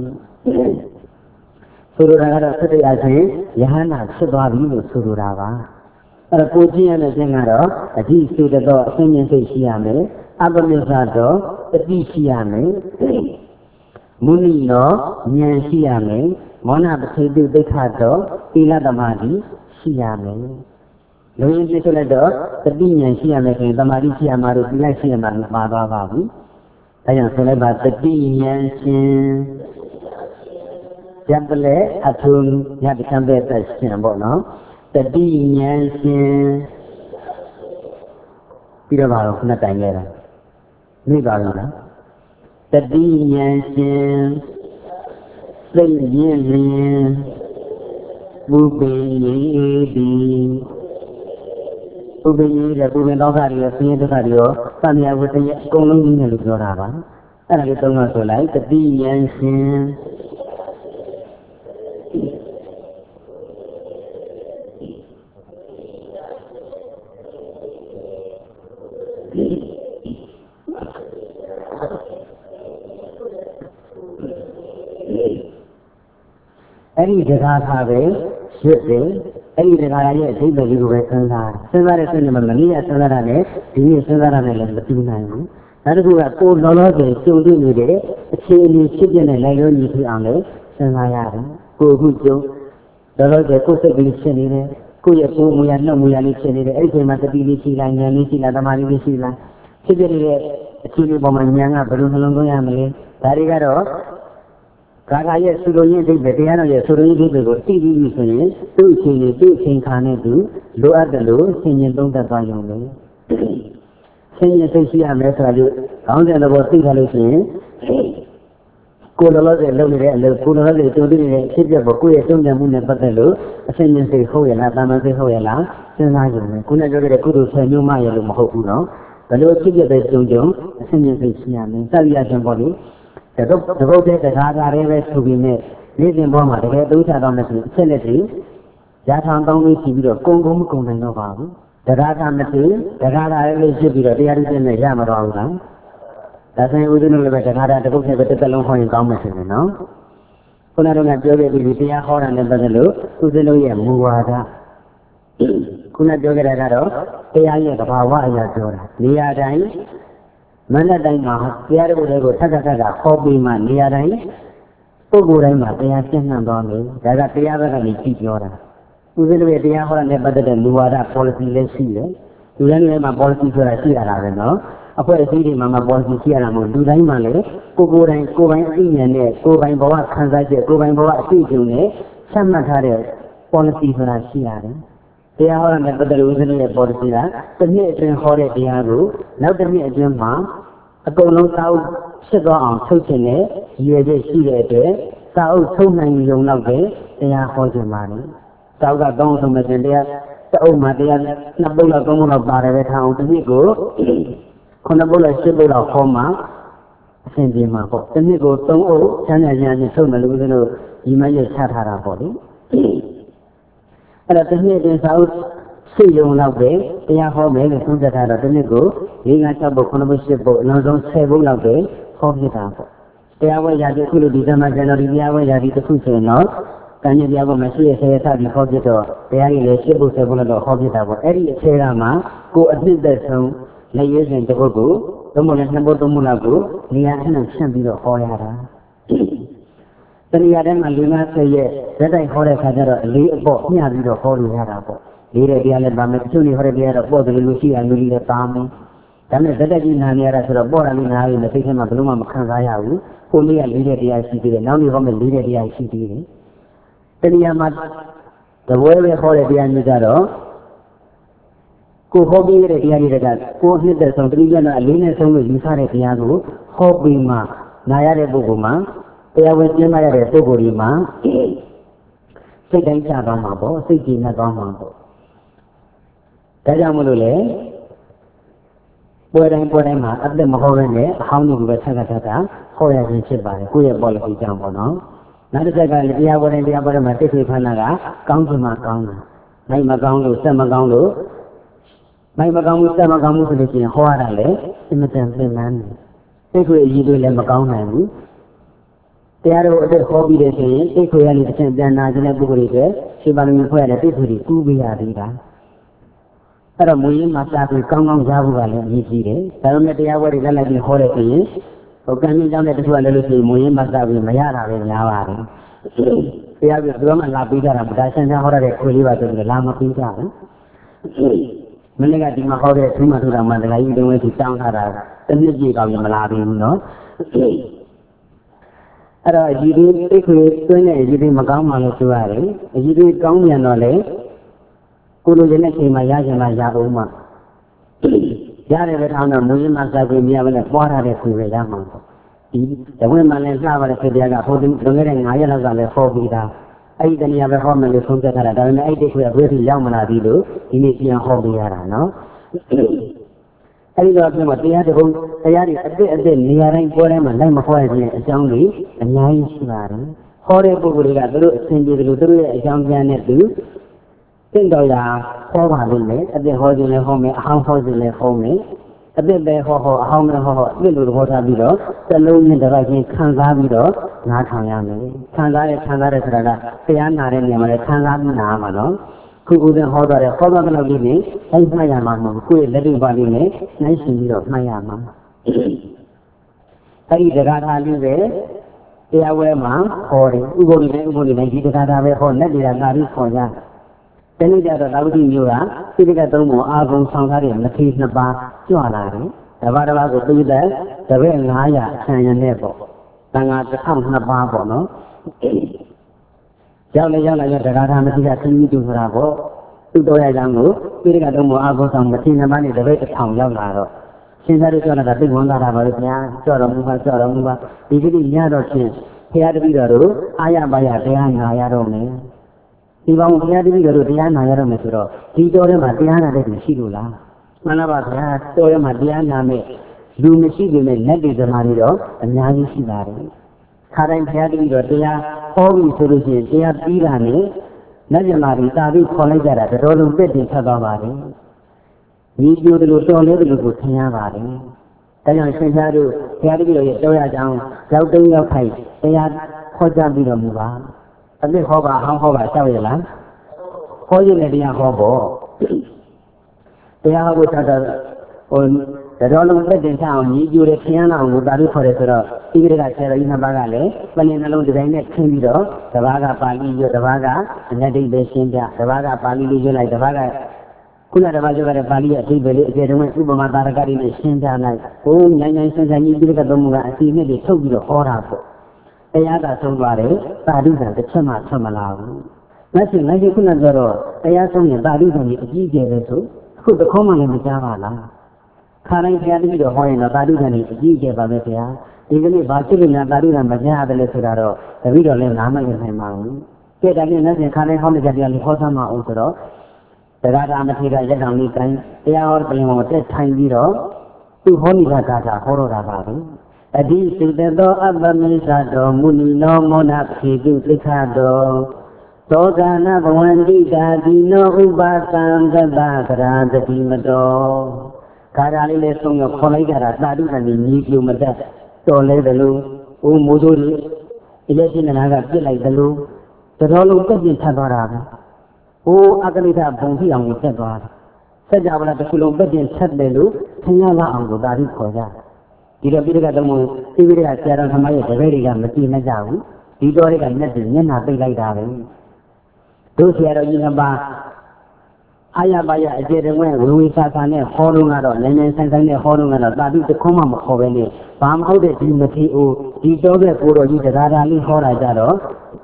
ဆိုလိုတာကတော့သတ္တရားချင်းယဟနာဖြစ်သွားပြီလို့ဆိုလိုတာပါအဲ့တော့ကိုကြည့်ရတဲ့ခြင်းကတော့အကြည့်စေတော့အဆင်းရဲစိတ်ရှိရမယ်အပမိစ္ဆတော့တတိရှိရမယ်မုနိနောဉာဏ်ရှိရမယ်မောနပတိတုသိက္ခာတော့သီလသမာဓိရှိရမယ်လူရင်းပြဆိုလိုက်တော့တတိဉာဏ်ရှိရမယ်ဆိုရင်သမာဓိရှိရမှာတို့သီလရှိရမှာမှာသွားပါဘူးဒါကြောင့်ဆိုလိုက်ပါတတိဉာဏ်ရှင်ကြံပလဲအထုံညတခံပဲသက်ရှင်ပေါ့နော်တတိဉာဏ်ရှင်ပြီးတော့ပါတော့ခုနတိုင်ခဲ့တာနေပါလို့လားတတိဉာဏ်ရှင်သိရင်းလင်းဘုပေယေတိဘုပေယေတဲ့ဘုပင်တော်ခါတွေရောဆင်းရဲဒုက္ခတွေရောသံဃာဝတ္တရဲ့အကုန်လုံးကြီးတယ်လို့ပြောတာပါအဲ့ဒါလေးသုံးလို့ဆိုလိုက်တတိဉာဏ်ရှင်အဲ့ဒီတရားထားပဲရွတ်တယ်အဲ့ဒီတရားရဲ့အဓိပ္ပာယ်လေးကိုပဲစဉ်းစားစဉ်းစားတဲ့စိတ်နဲ့မမနေ့ကစဉ်းစားတာနဲ့ဒီနေ့စဉ်းစားတာနဲ့လည်းမတူနိုင်ဘူးနောက်တစ်ခုကကိုယ်လောလောဆယ်ကြုံတွေ့နေတဲ့အခြေအနေဖြစ်ပြတဲ့လိုက်ရောညီဖြစ်အောင်လည်းစဉ်းစားရတယ်ကိုယ်ခုကြုံလောလောဆယ်ကိုယ်စိတ်ကလေးဖြစ်နေတယ်ကိုယ့်ရဲ့ကိုယ်မူရနှုတ်မူရလေးဖြစ်နေတယ်အဲ့ဒီချိန်မှာတတိလေးရှိလားဉာဏ်လေးရှိလားသမာဓိလေးရှိလားဖြစ်ပြတဲ့အခြေအနေပေါ်မှာဉာဏ်ကဘယ်လိုနှလုံးသွင်းရမလဲဒါတွေကတော့ကာကရဲ့သုလိုရင်းအိဗေတရားတော်ရဲ့သုလိုရင်းအိဗေကိုသိပြီးပြီဆိုရင်သူ့အချိန်နဲ့သူ့အချိန်ခါနဲ့သူလိုအပ်တယ်လို့ဆင်ញင်သုံးသပ်သွားရုံပဲဆင်ញင်သိရှိရမယ်ဆိုတာလို့ခေါင်းစဉ်တော်သိထားလို့ရှိရင်ကိုယ်တော်လည်းလုပ်နေတဲ့အလုပ်ကိုယ်တော်လည်းတုံ့ပြန်နေတဲ့အဖြစ်အပျက်ကိုကိုယ့်ရဲ့တုံ့ပြန်မှုနဲ့ပတ်သက်လို့အဆင်ញင်စိတ်ဟုတ်ရလားတာမန်စိတ်ဟုတ်ရလားစဉ်းစားကြည့်မယ်ခုနပြောခဲ့တဲ့ကုသိုလ်ဆယ်မျိုးမှရလို့မဟုတ်ဘူးနော်ဘယ်လိုအဖြစ်အပျက်တွေတုံ့ပြန်အဆင်ញင်စိတ်ရှိရမယ်စသည်အချင်းပေါ့လေတကုတ်တကုတ်တဲ့တရားကားတွေပဲဆိုပြီးနဲ့နေ့စဉ်ပေါ်မှာတကယ်သုံးချတော့မယ်ဆိုရင်အချက်လက်တွေရထောင်တောင်းပြီးကြည့်ပြီးတော့ကုံကုံမကုံနိုင်တော့ပါဘူးတရားကမသိတရားကားလေးဖြစ်ပြီးတော့တရားဥပဒေနဲ့ရမှာတော့ဘူးလားဒါဆိုရင်ဦးဇင်းတို့လည်းပဲတရားတာတကုတ်နဲ့ပဲတစ်သက်လုံးဟောရင်ကောင်းမယ်ဆိုရင်နော်ခုနကတော့ပြောခဲ့ပြီးတရားဟောတာနဲ့ပတ်သက်လို့ဦးဇင်းတို့ရဲ့မူဝါဒခုနပြောခဲ့တာကတော့တရားရဲ့သဘာဝအရာပြောတာနေရာတိုင်းမန္တတိုင်းမှာတရားတော်တွေကိုထပ်ထပ်ထပ်ဟောပြီးမှနေရာတိုင်းပုဂ္ဂိုလ်တိုင်းမှာတရားရှင်းနှံသွားမယ်ဒါကတရားဘက်ကနေကြည့်ပြောတာဦးဇင်းတို့ရဲ့တရားဟောတဲ့ပတ်သက်တဲ့လူဝါဒ policy လည်းရှိတယ်လူတိုင်းလည်းမှာ policy ဆိုတာရှိရတာပဲနော်အဖွဲ့အစည်းတွေမှာမှာ policy ရှိရတာမဟုတ်လူတိုင်းမှာလည်းကိုကိုယ်တိုင်ကိုယ်ပိုင်အသိဉာဏ်နဲ့ကိုယ်ပိုင်ဘဝခံစားချက်ကိုယ်ပိုင်ဘဝအသိအကျုံနဲ့ချမှတ်ထားတဲ့ policy ဆိုတာရှိရတယ်တရားဟောတဲ့ပတ်သက်တဲ့ဦးဇင်းတို့ရဲ့ policy ကတစ်နှစ်အတွင်းဟောတဲ့တရားကိုနောက်တစ်နှစ်အတွင်းမှာအကုန်လုံးစာအုပ်ဖြစ်သွားအောင်ထုတ်ခြင်းနဲ့ရည်ရွယ်ချက်ရှိတဲ့အတွက်စာအုပ်ထုတ်နိုင်ရုံလောက်ပဲတရားဟောခြင်းပါလေစာအုပ်ကသုံးဆုံးမဲ့တရားတအုပ်မှာတရားနှစ်ပုဒ်လောက်သုံးပုဒ်လောက်ပါတယ်ပဲထားအောင်တစ်နှစ်ကိုခုနှစ်ပုဒ်လောက်ရှစ်ပုဒ်လောက်ဟောမှာအဆင်ပြေမှာပေါ့တစ်နှစ်ကိုသုံးအုပ်ချမ်းသာချမ်းသာထုတ်မယ်လို့ဦးဇင်းတို့ဒီမရက်ချထားတာပေါ့လေအဲ့တော့တစ်နှစ်အတွင်းစာအုပ်စိတ်ယုံလောက်ပဲတရားဟောမယ်လို့သုံးသပ်ထားတော့တစ်နှစ်ကို၄၅၆ပုဒ်ခုနှစ်ပုဒ်ရှစ်ပုဒ်အလုံးစုံဆယ်ပုဒ်လောက်ပဲဟောပြတာပေါ့တရားဝဲရာဒီခုလိုဒီဇင်ဘာဇန်နဝါရီတရားဝဲရာဒီတစ်ခုဆိုရင်တော့တန်ကြီးတရားကမရှိရဆယ်ရသပြီးဟောပြတော့တရားကြီးလည်းရှစ်ပုဒ်ဆယ်ပုဒ်လောက်ဟောပြတာပေါ့အဲ့ဒီအခြေကမှာကိုအနှစ်သက်ဆုံးလက်ရွေးစဉ်တစ်ပုဒ်ကိုသုံးပုဒ်နဲ့နှစ်ပုဒ်သုံးပုဒ်လောက်ကိုနေရာအနှံ့ဖြန့်ပြီးတော့ဟောရတာတရားထဲမှာလူငါဆယ်ရက်ဇက်တိုက်ဟောတဲ့ခါကျတော့အလေးအပေါ့မျှပြီးတော့ဟောလို့ရတာပေါ့လေးတဲ့တရားလည်းပါမယ်တချို့နေဟောတဲ့တရားတော့ပေါ့တယ်လို့ရှိရလူကြီးလည်းပါမယ်ဒါနဲ့ဇက်တိုက်ကြီးနာနေရတာဆိုတော့ပေါ့တာလေးနားပြီးမသိထဲမှာဘယ်လို့မှမခံစားရဘူးကိုလေးကလေးတဲ့တရားရှိသေးတယ်နောက်နေ့ဟောမယ်လေးတဲ့တရားရှိသေးတယ်တရားမှာတပွဲပဲဟောတဲ့တရားမျိုးကြတော့ကိုဟောပြီးတဲ့တရားတွေကကိုနှစ်သက်ဆုံးတတိယနဲ့အလေးနဲ့ဆုံးလို့ယူဆတဲ့တရားကိုဟောပြီးမှနာရတဲ့ပုဂ္ဂိုလ်မှာတရားဝင်ကျင်းပရတဲ့ပုဂ္ဂိုလ်ဒီမှာစိတ်တိုင်းချသွားမှာပေါ့စိတ်ကြည်နဲ့သွားမှာပေါ့ဒါကြောင့်မလို့လေပွဲတိုင်းပွဲတိုင်းမှာအသက်မဟောဘဲနဲ့အဟောင်းတွေကိုပဲဆက်ကဆက်ကဟောရခြင်းဖြစ်ပါတယ်ကိုယ့်ရဲ့ policy ကြောင့်ပေါ့နော်နောက်တစ်ချက်ကလည်းတရားပွဲတိုင်းတရားပွဲတိုင်းမှာတိတ်ဆိတ်ဖမ်းတာကကောင်းချင်မှကောင်းတာမိုက်မကောင်းလို့စက်မကောင်းလို့မိုက်မကောင်းဘူးစက်မကောင်းဘူးဆိုလို့ရှိရင်ဟောရတာလေအင်မတန်ပြင်ပန်းတယ်တိတ်ခွေအကြီးတွေလည်းမကောင်းနိုင်ဘူးတရားတော်အတက်ဟောပြီးတဲ့ဆိုရင်တိတ်ခွေရနေတစ်ချက်ပြန်နာခြင်းတဲ့ပုဂ္ဂိုလ်တွေရှင်းပါလို့ဖွဲ့ရတဲ့တိတ်ခွေတွေကူးပေးရသေးတာအဲ့တော့မူရင်းမှာစာပြီးကောင်းကောင်းရဖို့ကလည်းအရေးကြီးတယ်ဒါပေမဲ့တရားပွဲတွေလက်လိုက်ပြီးဟောတဲ့ဆိုရင်ဟိုကံကြီးကြောင့်တဲ့တချို့ကလည်းလို့ရှိရင်မူရင်းမှာစာပြီးမရတာပဲများပါတယ်တရားပြီးဘယ်မှလာပြီးကြတာမဒါဆန်းဆန်းဟောရတဲ့ခွေလေးပါဆိုပြီးလာမပြီးကြဘူးမနေ့ကဒီမှာဟောတဲ့သူမှထူတာမှတခါကြီးတုံးဝဲသူတောင်းထားတာတစ်နှစ်ကြည့်ကောင်းရင်မလာဘူးနော်အဲ့တော့ရည်ရည်တိတ်ခွေသွင်းတဲ့ရည်ရည်မကောင်းမှလို့ဆိုရတယ်ရည်ရည်ကောင်းမြန်တော့လေကိုလိုချင်တဲ့ချိန်မှာရချင်မှရအောင်မှရတယ်ပဲထောင်းတော့မူရင်းမှာစပ်ပြီးမြတ်ပဲနဲ့ပွားထားတဲ့ခွေပဲရမှာပေါ့ဒီတဝင်းမှလည်းလှပါတဲ့ခေတ္တကဟိုလွန်ခဲ့တဲ့၅ရက်လောက်ကလည်းဟောပြီးသားအဲ့ဒီတနည်းပဲဟောမယ်လို့ဆုံးဖြတ်ထားတာဒါပေမဲ့အဲ့ဒီခွေကဘယ်ထိရောက်မလာသေးလို့ဒီနေ့ပြန်ဟောပေးရတာနော်အဲ့ဒီတော့ပြန်မတရားတခုတရားတွေအစ်အစ်နေရာတိုင်းပွဲတိုင်းမှာလိုက်မဟောရတဲ့အကြောင်းတွေအများကြီးရှိပါတယ်ဟောတဲ့ပုဂ္ဂိုလ်တွေကသူတို့အစဉ်ပြေတယ်လို့သူတို့ရဲ့အကြောင်းပြန်တဲ့သူတင့်တော်ရာဟောပါလိမ့်မယ်အစ်ဟောခြင်းလည်းဟောမယ်အဟောင်းဟောခြင်းလည်းဟောမယ်အစ်ပဲဟောဟောအဟောင်းလည်းဟောဟောအစ်လိုဟောထားပြီးတော့စလုံးနဲ့တစ်ခါချင်းခံစားပြီးတော့နားထောင်ရမယ်ခံစားတဲ့ခံစားတဲ့ဆိုတာကတရားနာတဲ့နေရာမှာလည်းခံစားပြီးနားမှာနော်ခုဦးဇင်းဟောသွားတဲ့ဟောသွားတဲ့လောက်လေးနဲ့အဲ့မှတ်ရမှာမဟုတ်ဘူးကိုယ့်ရဲ့လက်တွေ့ပါလေးနဲ့နှိုင်းရှင်ပြီးတော့မှတ်ရမှာအဲ့ဒီတရားထားလေးပဲတရားဝဲမှာဟောတယ်ဥပုပ်တွေနဲ့ဥပုပ်တွေနဲ့ဒီတရားထားပဲဟောလက်တွေကငါပြီးခေါ်ကြတနေ့ကျတော့သာဝတိမျိုးကစိတ္တကသုံးပုံအာဂုံဆောင်ထားတဲ့မထေနှစ်ပါးကြွလာတယ်တပါးတစ်ပါးကိုသိတဲ့တပည့်၅ရာအဆံရနဲ့ပေါ့တန်ခါတစ်ထောင်နှစ်ပါးပေါ့နော်ရောက်လေရောက်လာရတရားထားမရှိတာသင်္ကြန်တူဆိုတာပေါ့သူ့တော်ရကြောင်းကိုပိဋကတုံးမအာဂုံဆောင်မထေနှစ်ပါးနဲ့တပည့်တစ်ထောင်ရောက်လာတော့ရှင်သာတို့ကြောက်လာတာသိဝန်လာတာပါလို့ဗျာကြောက်တော်မူပါကြောက်တော်မူပါဒီကိတိညတော့ချင်းဘုရားတပည့်တော်တို့အာရပါရတရားနာရတော့မယ်ဒီပေါင်းဘုရားတပည့်တော်တို့တရားနာရတော့မယ်ဆိုတော့ဒီတော်ထဲမှာတရားနာတဲ့သူရှိလို့လားမှန်လားပါဗျာတော်ထဲမှာတရားနာမဲ့လူမရှိပေမဲ့လက်တွေသမားတွေတော့အများကြီးရှိပါတယ်ခါတိုင်းဘုရားတပည့်တော်တရားဟောပြီဆိုလို့ရှိရင်တရားပြီးတာနဲ့လက်ကျမာပြီးတာပြီးခေါ်လိုက်ကြတာတော်လုံးပြည့်တင်ဆက်သွားပါတယ်ဒီကျိုးတို့တော်လေးတို့ကိုထင်ရပါတယ်ဒါကြောင့်ရှင်သာတို့ဘုရားတပည့်တော်ရဲ့တော်ရကြောင်းရောက်တုံးရောက်ခိုက်တရားဟောကြားပြီးတော်မူပါအစ်ဟောပါဟောင်းဟောပါကြောက်ရလားဟောရတဲ့တရားဟောဖို့တရားဟောဖို့ဆက်တာဟို the dollar in town, you the piano with Baru for it, even I said in a bagale, when in alone design at Kimiro, the Vaga Pali, the Vaga, and that is the same, the Vaga Pali, like the Vaga. Kuna the Vaga Pali, a table, they went to Mataragari in the same time, like, oh, nine cents, and you look at the Munga, and see maybe told you the horror. They are so worried, Baduza, the Chama Chamala. Nothing like you couldn't go. They are so near Baduza, you gave it to, who the common in the Java. Karan Kadi, the Hoy and the Baduza, you gave a better. Even if Basilina, Baduza, Baja, the Lessurado, the video in Nama in my mountain. Get again, nothing Karan Homicadi, the Hosama also. The Rata Amatika, the only time, they are all playing on that time zero. To Homicata, horror. Adi Siddho Abamisado, Muni no Monaki, Duplicado, Togana, Wandida, Dino Ubatan, the Bakara, the Dimado, Karali Song of Collega, Nadu and the Niku Mada, Tole the Lu, Umuduri, Election and Aga feel like the Lu, the Rolo Peggy Tabaraga, O Agalita Bongi on the Tabar, Sajabla the Kulo Peggy and Sadelu, Tanyala Ango, Dari Koya. Tidak bila kamu tidak cara sampai berbeda mesti macam itu orang kan mesti nak pilih dah. Tu siapa yang nampak ayah bayar jadi orang luisa sana horong ada, nenek sana horong ada. Tapi tu kau mahu kau ni, paham kau deh di mesti u di doa pura di darah ni horang jaro.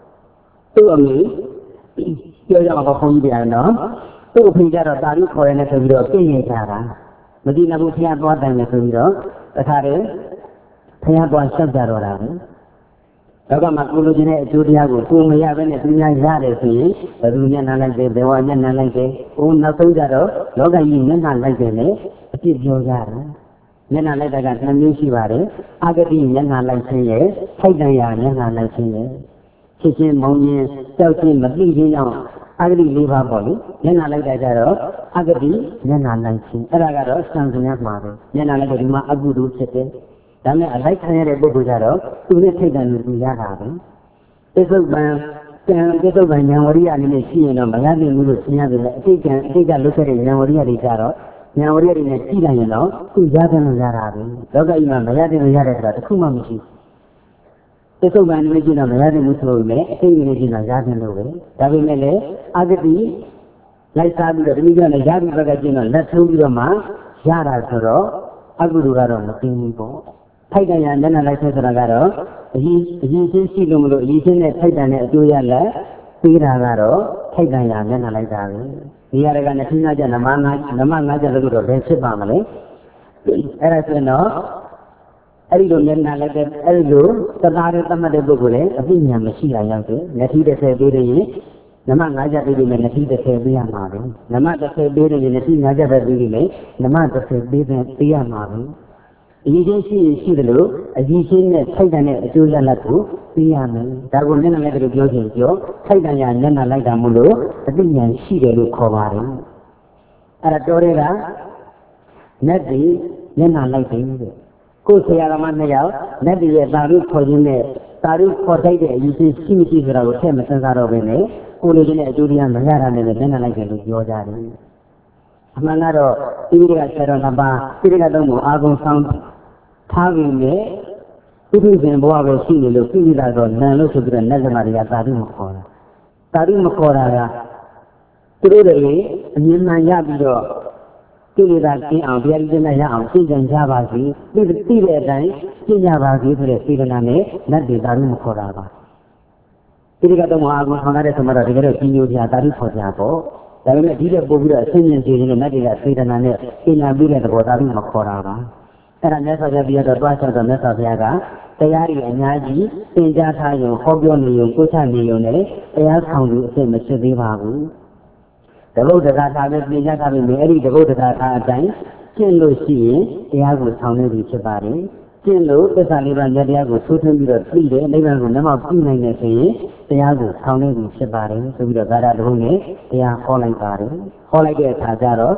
Tu kami dia jangan kau kau dia no. Tu pinjara dari kau ni sebelum kini cara. Mesti nak buat buat dan sebelum. Akhirnya, saya buat sejarah orang. Kalau makhluk jenis juriya itu, kumaya benar dunia jari sih, dunia nalai deh, dewanya nalai deh. Oh, nasu jaro, loga ini nalai deh ni, pasti jogar. Ni nalai dah kan mesti baru. Agar ini nalai sih, saya dah ni nalai sih. Sisi maunya, jauh mesti ni yang agar ini lepas bolu, ni nalai dah jaro. Agar ini nalai sih. Agar ada sanjungnya maru. Ni nalai deh cuma agu dulu sete. Kami alai kaya rebo bujaro, tu ni saya dah nulia hari. Esok bang, esok bang yang orang ni sih yang bang yang mulu sih yang bila, saya saya lupa ni yang orang ni jaro, yang orang ni sih lah yang lo, tu jaga nulia hari. Loga imam bang yang nulia hari, tu cuma mesti. Esok bang ni sih yang bang yang muslim ni, saya ni sih yang jaga nulia. Tapi mele, agar ni, lain sahaja ni juga ni jaga berkat ni, nak tahu juga mah, jaga soro, agar juga orang mesti ni bo. Thailand yang mana lagi sesuatu negara, ini ini sisi lumur, ini ni Thailand yang jual lah, tiga negara, Thailand yang mana lagi dah. Ini ada kan sini aja nama nama aja lagu tu, besi bangale. Era tu no, ada tu mana lagi, ada tu, terlalu tamat dulu boleh, tapi ni masih yang tu, nanti dah saya beri, nama aja beri, nanti dah saya beri yang mana, nama dah saya beri, nanti aja beri ni, nama dah saya beri yang mana. Ini sih sih dulu, ini sih ni saya ni jual laku, pian. Kalau ni nak lagi jual jual, saya ni yang nak lagi dah mulu, tapi yang sih dulu kawarin. Ada orang lah, nanti ni nak lagi ni. Kau saya ramai ni jauh, nanti ye taruh kau ni, taruh kau saya ni, ini sih mesti berlaku, saya mesti taruh ni. Kau ni ni jual yang banyak ni, ni nak lagi jual jadi. Mana ro, ini kan cara nampak, ini kan tu agung sound. Thagi ni, itu pun bawa bersih ni, lu pilih dah tu, nalu sudah nalar maria tadi mukora, tadi mukora ya. Terus lagi, ni naya bilo, pilih dah ni, ang biar dia naya ang si jangan bagi, pilih pilih dah, si jangan bagi pilih pilih nama, nanti tadi mukora ba. Pilih kata mu agung sound ada semua ada kira pilih dia tadi foto apa. Tapi ni dia boleh senyum senyum nanti dah pilih nama, pilih pilih tu tadi mukora ba. Karena ni sahaja dia doa sahaja ni sahaja, tayari energi, penjara thayu, hobi ni, kucing ni, ni, ayah sanggup se mesti dibawa. Kalau dekat sahaja penjara thayu ni, eri kalau dekat sahaja, cendol sih, ayah tu sanggup dicipari, cendol dekat liban jadi aku susun bila pilih, liban aku nama pilih ni sih, ayah tu sanggup dicipari, sebila gara dulu ni, ayah kolai kari, kolai dia sahaja ro.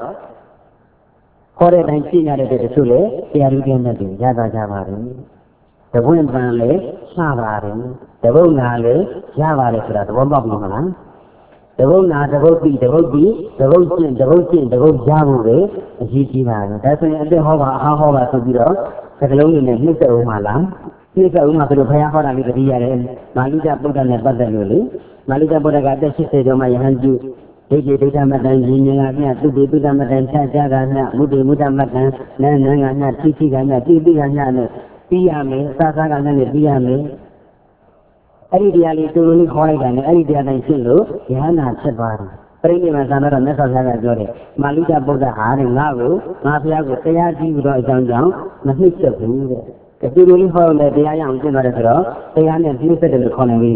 Orang yang Cina ada di sana, dia rugi nanti, jaga jaga ini. Tapi yang le, sabar ini. Tapi yang le, sabar itu sudah, tapi apa mana? the whole not the whole be the whole be the whole chin the whole chin the whole jamu a G T man that's when the hova how hova to be the long in the Mister Umala Mister Uma to pay for a little year Malika put on a battle Malika put a got the sister of my hand you take it to them and you to be to them and Chagana Mudi Mudamatan Nana Titi Gana Titi Gana Piame Sasagana Piame Ideally, to really hold and idea they feel, Yana Chevar. Bring him as another method of Jore. Malika Buddha had in Lago, Mafia with Tayati with a down down, Mahista. If you really hold that they are young general, they are not used in the economy.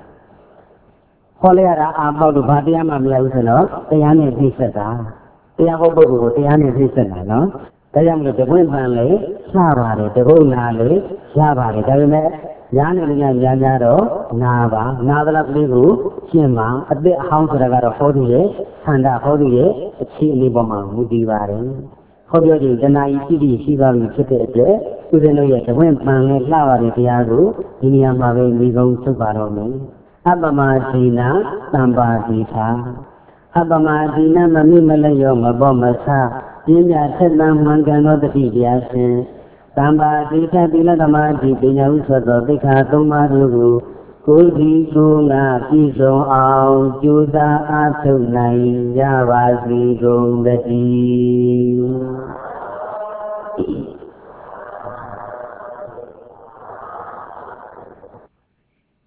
Holera about the Badiama Miausano, they are not used. They are over, they are not used, no? They are the wind family, Shabari, the Rona, Shabari, they met. Yan Yanaro, Nava, Navla Ligu, Chima, a bit house of a forty, Sanda forty, a chili bomber, Mudivari. Hobby, the night city, Shiva, Chippet, to the New York, went man, Lava, Tiago, Iniama, we go to Baromi. Abama Sina, Samba Dita. Abama Dina, Mamimalayo, Mabomasa, Yimia said, Mangano, the Didias. Samba Dita Bila Damadi, Pinausa, the Katumaru, Kudi Gunga, Piso, Au, Juda, Atunai, Javasi, Gungati.